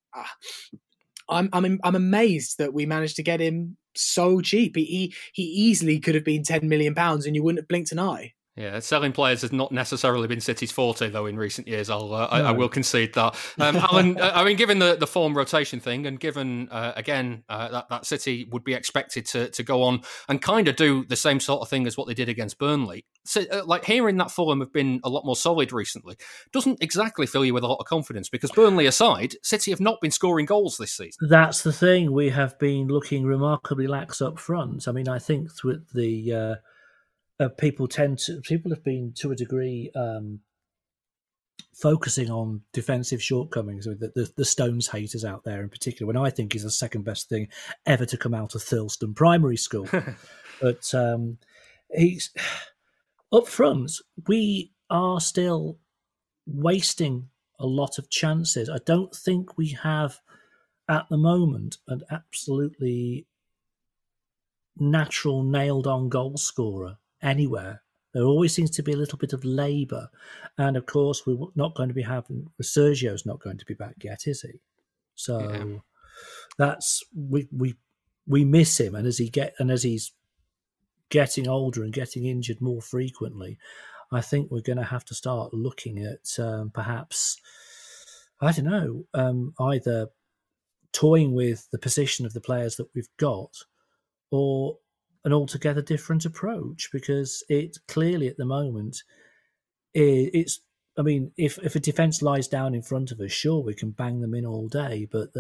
I'm amazed that we managed to get him so cheap. He easily could have been £10 million and you wouldn't have blinked an eye. Yeah, selling players has not necessarily been City's forte, though, in recent years. I will concede that. Alan, I mean, given the form rotation thing, and given, again, that City would be expected to go on and kind of do the same sort of thing as what they did against Burnley, so, hearing that Fulham have been a lot more solid recently doesn't exactly fill you with a lot of confidence, because Burnley aside, City have not been scoring goals this season. That's the thing. We have been looking remarkably lax up front. I mean, I think with the... people have been to a degree focusing on defensive shortcomings. The Stones haters out there in particular, when I think is the second best thing ever to come out of Thirlstone Primary School. But he's up front. We are still wasting a lot of chances. I don't think we have at the moment an absolutely natural nailed-on goal scorer anywhere. There always seems to be a little bit of labour, and of course we're not going to be having Sergio's not going to be back yet, is he? So that's we miss him, and as he's getting older and getting injured more frequently, I think we're going to have to start looking at perhaps, I don't know, either toying with the position of the players that we've got, or an altogether different approach, because it clearly at the moment it's. I mean, if a defence lies down in front of us, sure, we can bang them in all day. But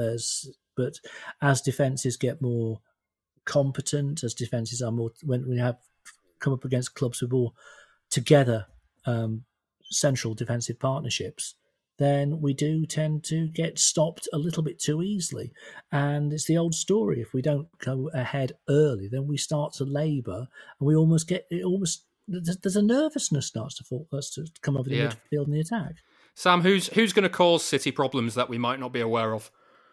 as defences get more competent, as defences are more, when we have come up against clubs with more together central defensive partnerships, then we do tend to get stopped a little bit too easily. And it's the old story. If we don't go ahead early, then we start to labour, and there's a nervousness starts to come over the midfield and the attack. Sam, who's going to cause City problems that we might not be aware of?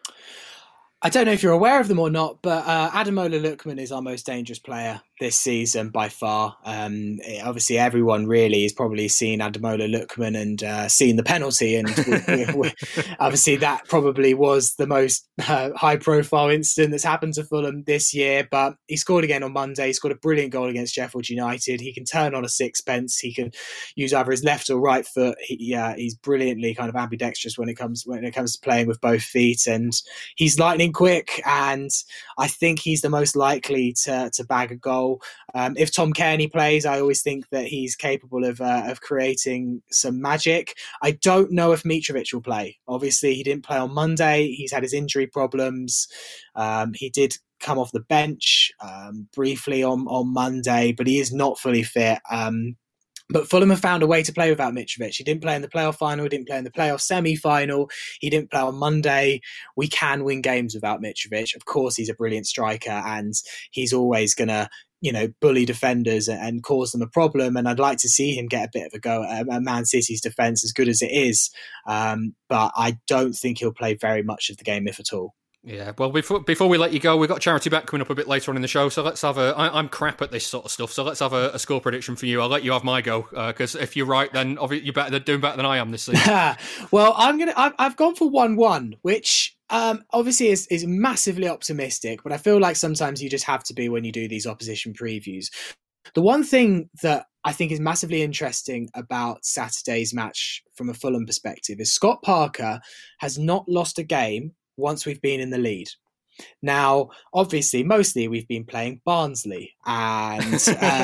I don't know if you're aware of them or not, but Ademola Lookman is our most dangerous player this season by far. Obviously, everyone really has probably seen Ademola Lookman and seen the penalty, and obviously that probably was the most high-profile incident that's happened to Fulham this year. But he scored again on Monday. He scored a brilliant goal against Sheffield United. He can turn on a sixpence. He can use either his left or right foot. He's brilliantly kind of ambidextrous when it comes to playing with both feet, and he's lightning quick. And I think he's the most likely to bag a goal. If Tom Cairney plays, I always think that he's capable of creating some magic. I don't know if Mitrovic will play. Obviously, he didn't play on Monday. He's had his injury problems. He did come off the bench briefly on Monday, but he is not fully fit. But Fulham have found a way to play without Mitrovic. He didn't play in the playoff final. He didn't play in the playoff semi-final. He didn't play on Monday. We can win games without Mitrovic. Of course, he's a brilliant striker, and he's always going to, bully defenders and cause them a problem. And I'd like to see him get a bit of a go at Man City's defence, as good as it is. But I don't think he'll play very much of the game, if at all. Yeah, well, before we let you go, we've got Charity Back coming up a bit later on in the show, so let's have I'm crap at this sort of stuff, so let's have a score prediction for you. I'll let you have my go, because if you're right, then you're doing better than I am this season. Well, I've gone for 1-1, which obviously is massively optimistic, but I feel like sometimes you just have to be when you do these opposition previews. The one thing that I think is massively interesting about Saturday's match from a Fulham perspective is Scott Parker has not lost a game once we've been in the lead. Now, obviously, mostly we've been playing Barnsley and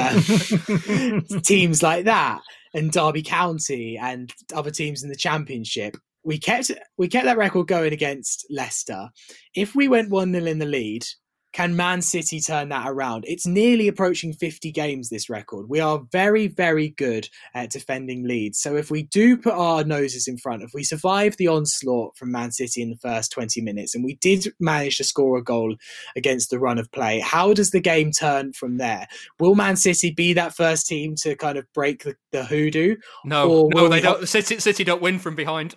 teams like that, and Derby County and other teams in the Championship. We kept that record going against Leicester. If we went 1-0 in the lead, can Man City turn that around? It's nearly approaching 50 games, this record. We are very, very good at defending leads. So if we do put our noses in front, if we survive the onslaught from Man City in the first 20 minutes, and we did manage to score a goal against the run of play, how does the game turn from there? Will Man City be that first team to kind of break the hoodoo? No, they don't. City don't win from behind.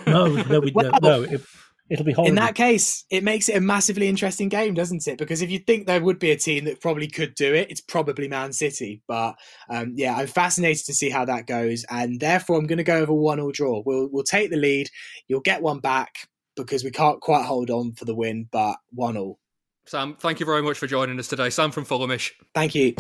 It'll be horrible. In that case, it makes it a massively interesting game, doesn't it? Because if you think there would be a team that probably could do it, it's probably Man City. But I'm fascinated to see how that goes. And therefore, I'm going to go over 1-1 draw. We'll take the lead. You'll get one back because we can't quite hold on for the win, but 1-1. Sam, thank you very much for joining us today. Sam from Fulhamish. Thank you.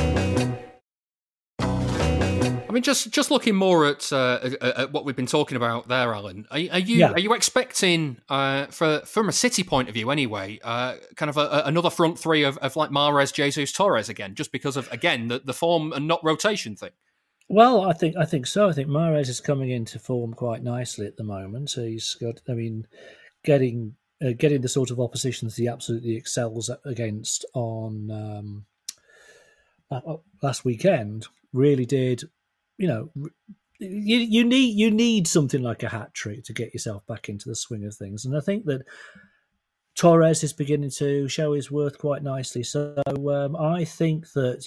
I mean, just looking more at what we've been talking about there, Alan. Are you expecting, from a City point of view anyway, kind of another front three of like Mahrez, Jesus, Torres again, just because of again the form and not rotation thing? Well, I think so. I think Mahrez is coming into form quite nicely at the moment. So he's got, getting the sort of oppositions he absolutely excels against on last weekend really did. You need something like a hat trick to get yourself back into the swing of things, and I think that Torres is beginning to show his worth quite nicely. So I think that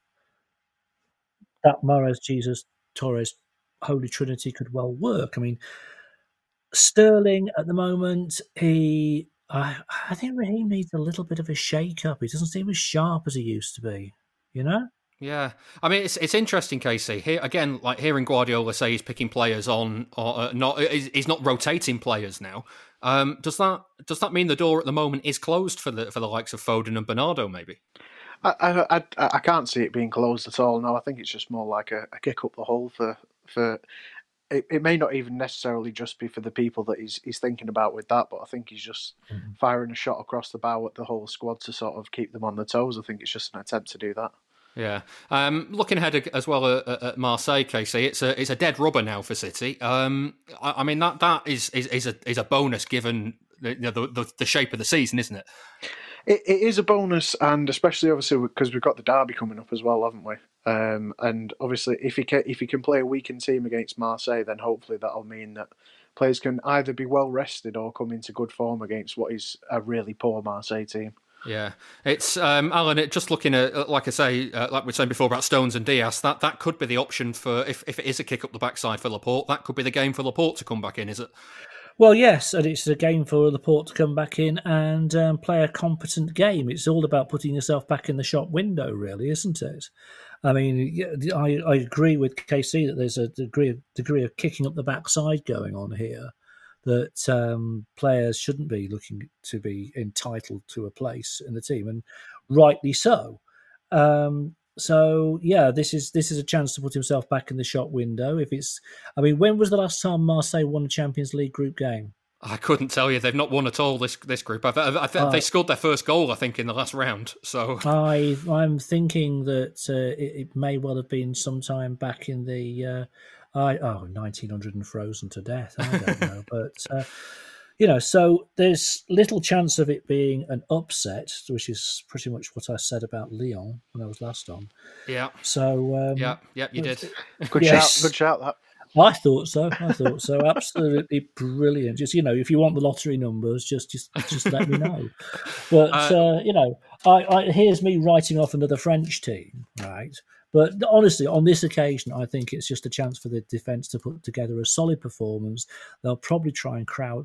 that Mahrez, Jesus, Torres, Holy Trinity could well work. I mean, Sterling at the moment, I think Raheem needs a little bit of a shake up. He doesn't seem as sharp as he used to be. Yeah, I mean it's interesting, Casey. Here again, like hearing Guardiola say he's picking players on, or not, he's not rotating players now. Does that mean the door at the moment is closed for the likes of Foden and Bernardo? Maybe. I can't see it being closed at all. No, I think it's just more like a kick up the hole for. It may not even necessarily just be for the people that he's thinking about with that, but I think he's just firing a shot across the bow at the whole squad to sort of keep them on their toes. I think it's just an attempt to do that. Yeah. Looking ahead as well at Marseille, Casey, it's a dead rubber now for City. I mean that is a bonus given the shape of the season, isn't it? It is a bonus, and especially obviously because we've got the derby coming up as well, haven't we? And obviously, if he can play a weakened team against Marseille, then hopefully that'll mean that players can either be well rested or come into good form against what is a really poor Marseille team. Yeah, it's Alan. Just looking at, like I say, like we were saying before about Stones and Diaz, that could be the option for if it is a kick up the backside for Laporte. That could be the game for Laporte to come back in, is it? Well, yes, and it's a game for Laporte to come back in and play a competent game. It's all about putting yourself back in the shop window, really, isn't it? I mean, I agree with KC that there's a degree of kicking up the backside going on here, that players shouldn't be looking to be entitled to a place in the team, and rightly so. So yeah, this is a chance to put himself back in the shop window. When was the last time Marseille won a Champions League group game? I couldn't tell you. They've not won at all this group. I think they scored their first goal, I think, in the last round. So I'm thinking that it may well have been sometime back in the 1900 and frozen to death. I don't know, but so there's little chance of it being an upset, which is pretty much what I said about Lyon when I was last on. Yeah. So yeah, you did. Good shout. That. I thought so. Absolutely brilliant. Just, if you want the lottery numbers, just let me know. But here's me writing off another French team, right? But honestly, on this occasion, I think it's just a chance for the defence to put together a solid performance. They'll probably try and crowd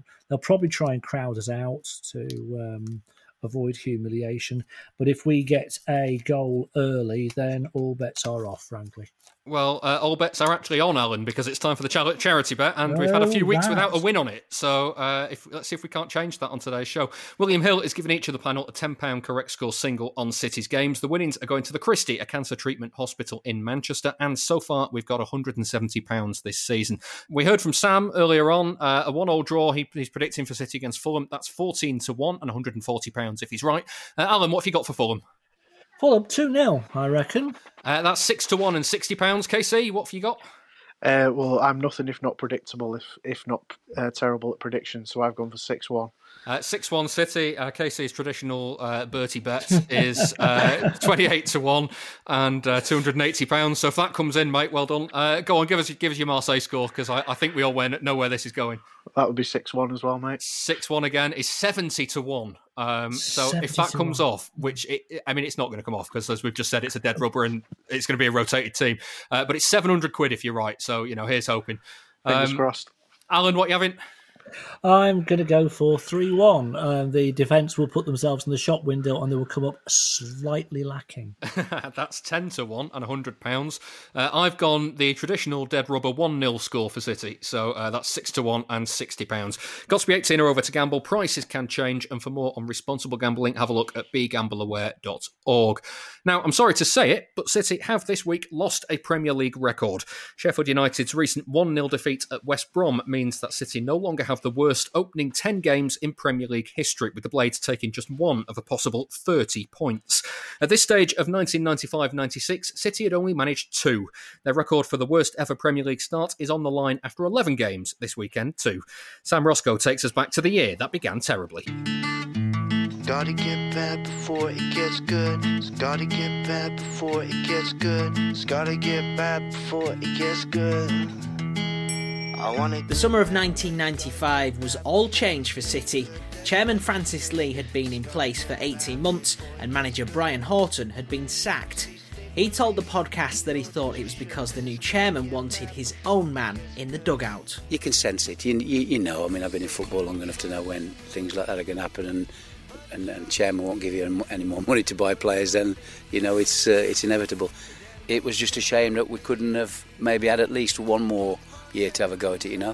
us out to avoid humiliation. But if we get a goal early, then all bets are off, frankly. Well, all bets are actually on, Alan, because it's time for the charity bet, and we've had a few weeks without a win on it. So let's see if we can't change that on today's show. William Hill is giving each of the panel a £10 correct score single on City's games. The winnings are going to the Christie, a cancer treatment hospital in Manchester, and so far we've got £170 this season. We heard from Sam earlier on, a 1-1 draw. He's predicting for City against Fulham. That's 14-1 and £140 if he's right. Alan, what have you got for Fulham? Fulham 2-0, I reckon. That's 6-1 and £60. KC, what have you got? Well, I'm nothing if not predictable, if not terrible at predictions, so I've gone for 6-1. 6-1 City. KC's traditional Bertie bet is 28-1 and £280. So if that comes in, mate, well done. Go on, give us your Marseille score, because I think we all know where this is going. That would be 6-1 as well, mate. 6-1 again is 70-1. So if that comes off, which it's not going to come off, because as we've just said, it's a dead rubber and it's going to be a rotated team. But it's £700 if you're right. So here's hoping. Fingers crossed. Alan, what you having? I'm going to go for 3-1. The defence will put themselves in the shop window and they will come up slightly lacking. That's 10-1 and £100. I've gone the traditional dead rubber 1-0 score for City. So that's 6-1 and £60. Got to be 18 or over to gamble. Prices can change. And for more on responsible gambling, have a look at begambleaware.org. Now, I'm sorry to say it, but City have this week lost a Premier League record. Sheffield United's recent 1-0 defeat at West Brom means that City no longer have the worst opening 10 games in Premier League history, with the Blades taking just one of a possible 30 points. At this stage of 1995-96, City had only managed 2. Their record for the worst ever Premier League start is on the line after 11 games this weekend too. Sam Roscoe takes us back to the year that began terribly. Gotta get bad before it gets good. It's gotta get bad before it gets good. It's gotta get bad before it gets good. The summer of 1995 was all change for City. Chairman Francis Lee had been in place for 18 months and manager Brian Horton had been sacked. He told the podcast that he thought it was because the new chairman wanted his own man in the dugout. You can sense it. You know, I've been in football long enough to know when things like that are going to happen, and chairman won't give you any more money to buy players, then it's inevitable. It was just a shame that we couldn't have maybe had at least one more year to have a go at it,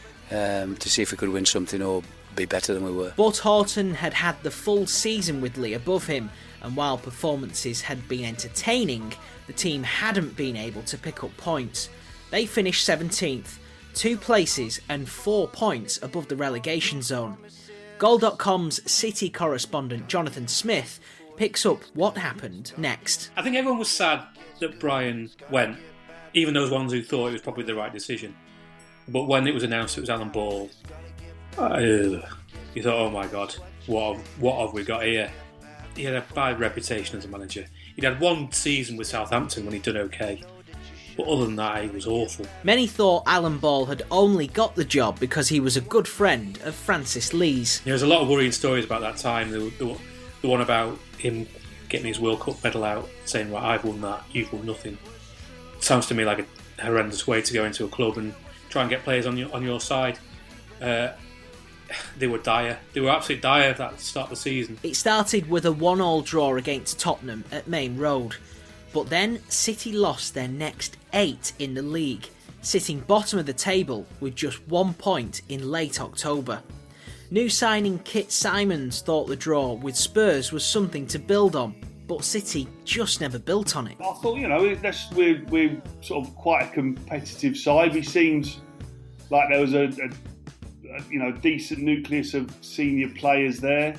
to see if we could win something or be better than we were. But Horton had had the full season with Lee above him, and while performances had been entertaining, the team hadn't been able to pick up points. They finished 17th, 2 places and 4 points above the relegation zone. Goal.com's City correspondent Jonathan Smith picks up what happened next. I think everyone was sad that Brian went, even those ones who thought it was probably the right decision. But when it was announced it was Alan Ball, you thought, oh my God, what have we got here? He had a bad reputation as a manager. He'd had one season with Southampton when he'd done okay. But other than that, he was awful. Many thought Alan Ball had only got the job because he was a good friend of Francis Lee's. There was a lot of worrying stories about that time. The one about him getting his World Cup medal out, saying, right, I've won that, you've won nothing. Sounds to me like a horrendous way to go into a club and try and get players on your side. They were dire. They were absolutely dire at the start of the season. It started with a 1-1 draw against Tottenham at Main Road. But then City lost their next 8 in the league, sitting bottom of the table with just 1 point in late October. New signing Kit Symons thought the draw with Spurs was something to build on, but City just never built on it. I thought, we're sort of quite a competitive side. We seemed like there was a decent nucleus of senior players there.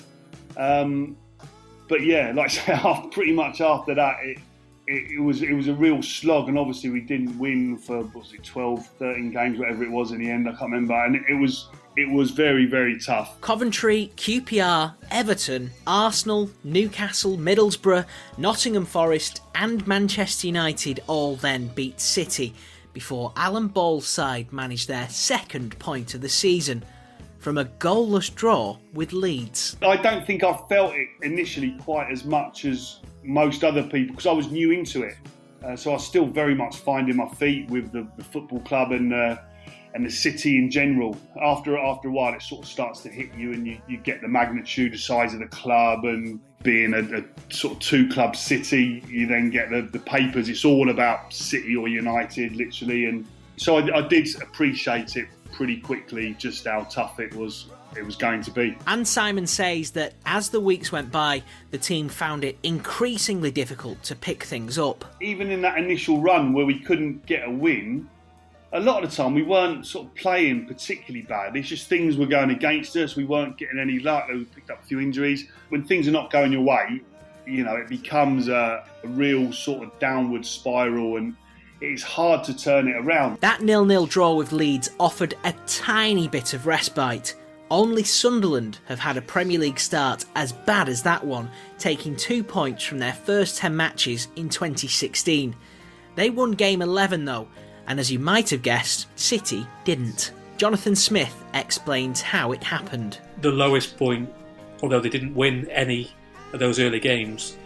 But yeah, like I say, pretty much after that, it was a real slog, and obviously we didn't win for 12, 13 games, whatever it was in the end. I can't remember, and it was very, very tough. Coventry, QPR, Everton, Arsenal, Newcastle, Middlesbrough, Nottingham Forest and Manchester United all then beat City, before Alan Ball's side managed their second point of the season from a goalless draw with Leeds. I don't think I felt it initially quite as much as most other people because I was new into it. So I was still very much finding my feet with the football club and the city in general. After a while, it sort of starts to hit you, and you get the magnitude, the size of the club, and being a sort of two-club city, you then get the papers. It's all about City or United, literally. And so I did appreciate it pretty quickly, just how tough it was going to be. And Simon says that as the weeks went by, the team found it increasingly difficult to pick things up. Even in that initial run where we couldn't get a win, a lot of the time we weren't sort of playing particularly bad. It's just things were going against us. We weren't getting any luck. We picked up a few injuries. When things are not going your way, it becomes a real sort of downward spiral, and it's hard to turn it around. That 0-0 draw with Leeds offered a tiny bit of respite. Only Sunderland have had a Premier League start as bad as that one, taking 2 points from their first 10 matches in 2016. They won game 11 though, and as you might have guessed, City didn't. Jonathan Smith explains how it happened. The lowest point, although they didn't win any of those early games,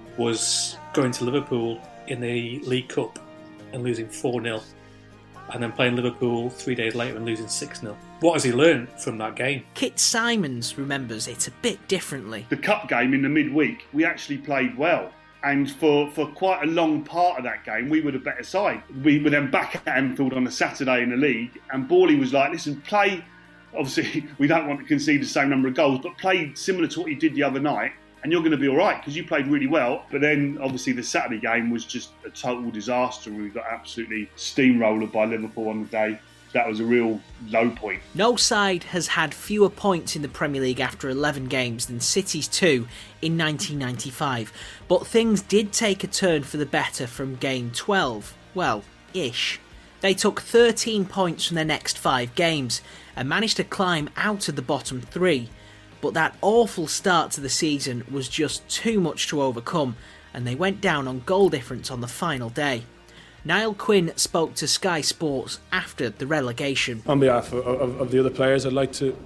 was going to Liverpool in the League Cup and losing 4-0, and then playing Liverpool 3 days later and losing 6-0. What has he learned from that game? Kit Simons remembers it a bit differently. The cup game in the midweek, we actually played well. And for quite a long part of that game, we were the better side. We were then back at Anfield on a Saturday in the league, and Borley was like, listen, play, obviously we don't want to concede the same number of goals, but play similar to what you did the other night, and you're going to be all right, because you played really well. But then, obviously, the Saturday game was just a total disaster. We got absolutely steamrolled by Liverpool on the day. That was a real low point. No side has had fewer points in the Premier League after 11 games than City's 2 in 1995, but things did take a turn for the better from game 12. Well, ish. They took 13 points from their next 5 games and managed to climb out of the bottom 3, but that awful start to the season was just too much to overcome, and they went down on goal difference on the final day. Niall Quinn spoke to Sky Sports after the relegation. On behalf of the other players, I'd like to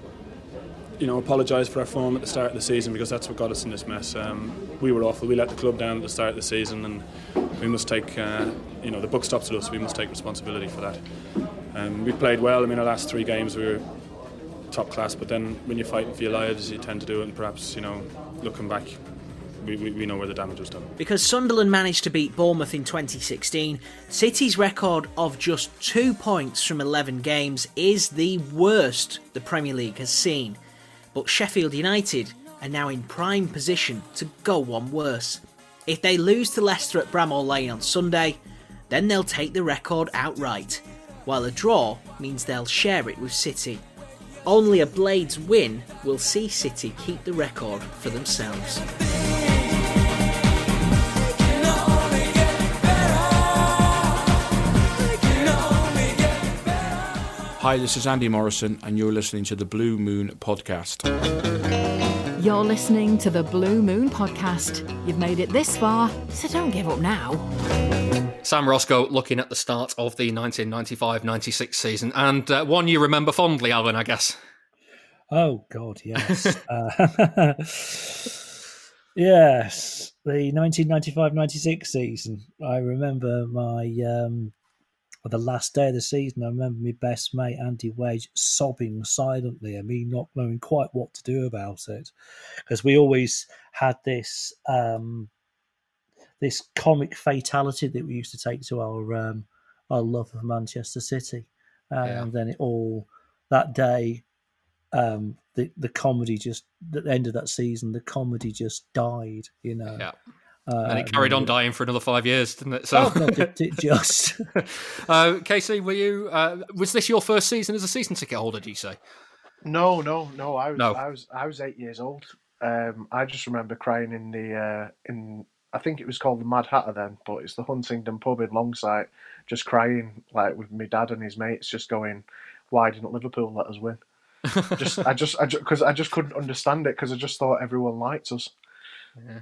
apologise for our form at the start of the season, because that's what got us in this mess. We were awful. We let the club down at the start of the season, and we must take, the buck stops at us. We must take responsibility for that. We played well. I mean, our last 3 games we were top class, but then when you're fighting for your lives, you tend to do it, and perhaps, looking back, we know where the damage was done. Because Sunderland managed to beat Bournemouth in 2016, City's record of just 2 points from 11 games is the worst the Premier League has seen. But Sheffield United are now in prime position to go one worse. If they lose to Leicester at Bramall Lane on Sunday, then they'll take the record outright, while a draw means they'll share it with City. Only a Blades win will see City keep the record for themselves. Hi, this is Andy Morrison, and you're listening to the Blue Moon Podcast. You're listening to the Blue Moon Podcast. You've made it this far, so don't give up now. Sam Roscoe looking at the start of the 1995-96 season, and one you remember fondly, Alan, I guess. Oh, God, yes. Yes, the 1995-96 season. I remember the last day of the season, I remember my best mate, Andy Wage, sobbing silently and me not knowing quite what to do about it. Because we always had this this comic fatality that we used to take to our love of Manchester City. And then that day, the comedy just, at the end of that season, the comedy just died, Yeah. And it carried on dying for another 5 years, didn't it? So, it just. Casey, were you? Was this your first season as a season ticket holder? Do you say? No. I was 8 years old. I just remember crying in I think it was called the Mad Hatter then, but it's the Huntingdon pub in Longsight. Just crying like with my dad and his mates, just going, "Why didn't Liverpool let us win?" Because I just couldn't understand it, because I just thought everyone liked us. Yeah.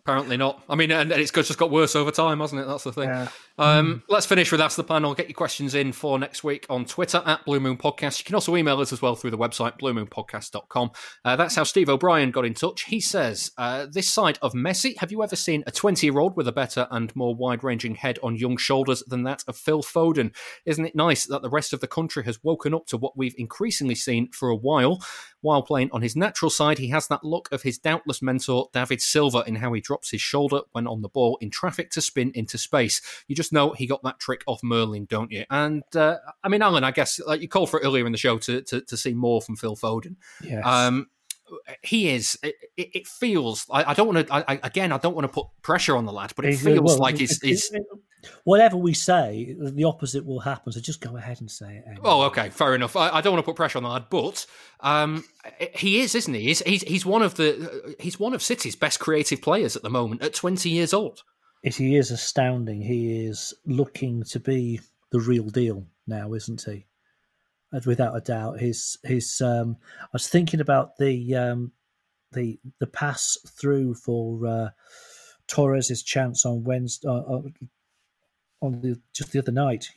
Apparently not. I mean, and it's just got worse over time, hasn't it? That's the thing. Yeah. Let's finish with Ask the Panel. Get your questions in for next week on Twitter at Blue Moon Podcast. You can also email us as well through the website, bluemoonpodcast.com. That's how Steve O'Brien got in touch. He says, this side of Messi, have you ever seen a 20-year-old with a better and more wide-ranging head on young shoulders than that of Phil Foden? Isn't it nice that the rest of the country has woken up to what we've increasingly seen for a while? While playing on his natural side, he has that look of his doubtless mentor, David Silva, in how he drops his shoulder when on the ball in traffic to spin into space. You just know he got that trick off Merlin, don't you? And, I mean, Alan, I guess like you called for it earlier in the show to see more from Phil Foden. Yes. He is. It feels. I don't want to. I don't want to put pressure on the lad, but it feels like he's. Whatever we say, the opposite will happen. So just go ahead and say it. Anyway. Oh, okay, fair enough. I don't want to put pressure on the lad, but he is, isn't he? He's one of City's best creative players at the moment at 20 years old. He is astounding. He is looking to be the real deal now, isn't he? Without a doubt. I was thinking about the pass through for Torres' chance on Wednesday, just the other night,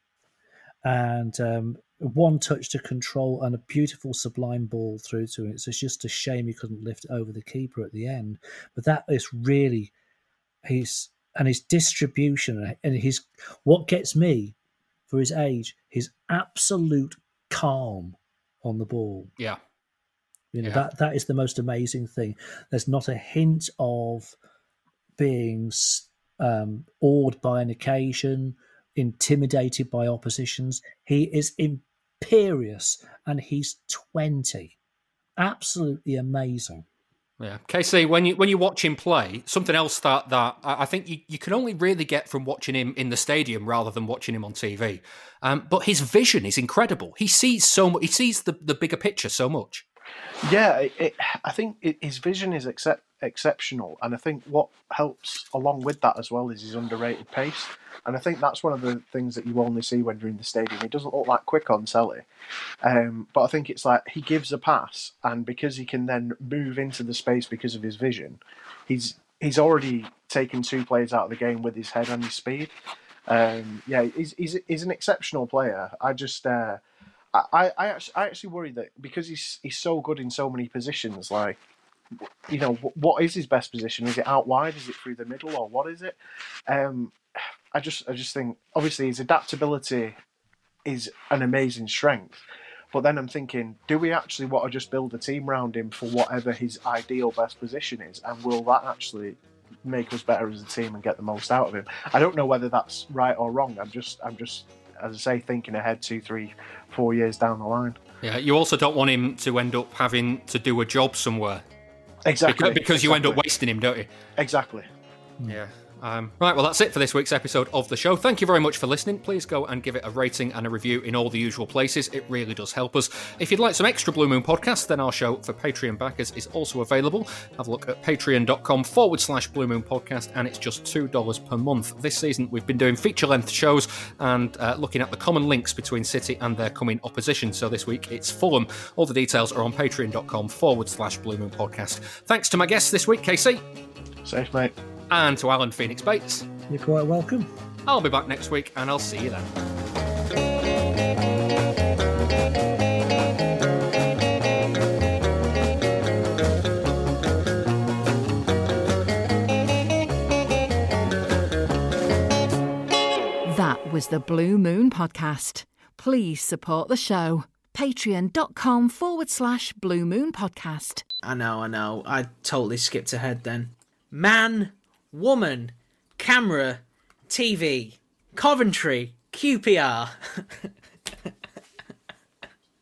and one touch to control and a beautiful sublime ball through to it. So it's just a shame he couldn't lift over the keeper at the end. But that is really his distribution and what gets me for his age, his absolute calm on the ball. Yeah. That is the most amazing thing. There's not a hint of being awed by an occasion, intimidated by oppositions. He is imperious and he's 20. Absolutely amazing. Yeah, KC, when you watch him play, something else that I think you can only really get from watching him in the stadium rather than watching him on TV. But his vision is incredible. He sees so much. He sees the bigger picture so much. Yeah, I think his vision is exceptional, and I think what helps along with that as well is his underrated pace. And I think that's one of the things that you only see when you're in the stadium. He doesn't look like quick on telly, but I think it's like he gives a pass, and because he can then move into the space because of his vision, he's already taken two players out of the game with his head and his speed. He's an exceptional player. I actually worry that because he's so good in so many positions, like, what is his best position? Is it out wide? Is it through the middle? Or what is it? I just think, obviously, his adaptability is an amazing strength. But then I'm thinking, do we actually want to just build a team around him for whatever his ideal best position is? And will that actually make us better as a team and get the most out of him? I don't know whether that's right or wrong. I'm just, as I say, thinking ahead 2, 3, 4 years down the line. Yeah, you also don't want him to end up having to do a job somewhere. Exactly. Because you end up wasting him, don't you? Exactly. Yeah. Right, well, that's it for this week's episode of the show. Thank you very much for listening. Please go and give it a rating and a review in all the usual places. It really does help us. If you'd like some extra Blue Moon podcasts, then our show for Patreon backers is also available. Have a look at patreon.com/Blue Moon podcast, and it's just $2 per month. This season, we've been doing feature-length shows and looking at the common links between City and their coming opposition. So this week, it's Fulham. All the details are on patreon.com/Blue Moon podcast. Thanks to my guests this week, KC. Safe, mate. And to Alan Phoenix Bates. You're quite welcome. I'll be back next week, and I'll see you then. That was the Blue Moon Podcast. Please support the show. Patreon.com/Blue Moon Podcast. I know. I totally skipped ahead then. Man, woman, camera, TV, Coventry, QPR.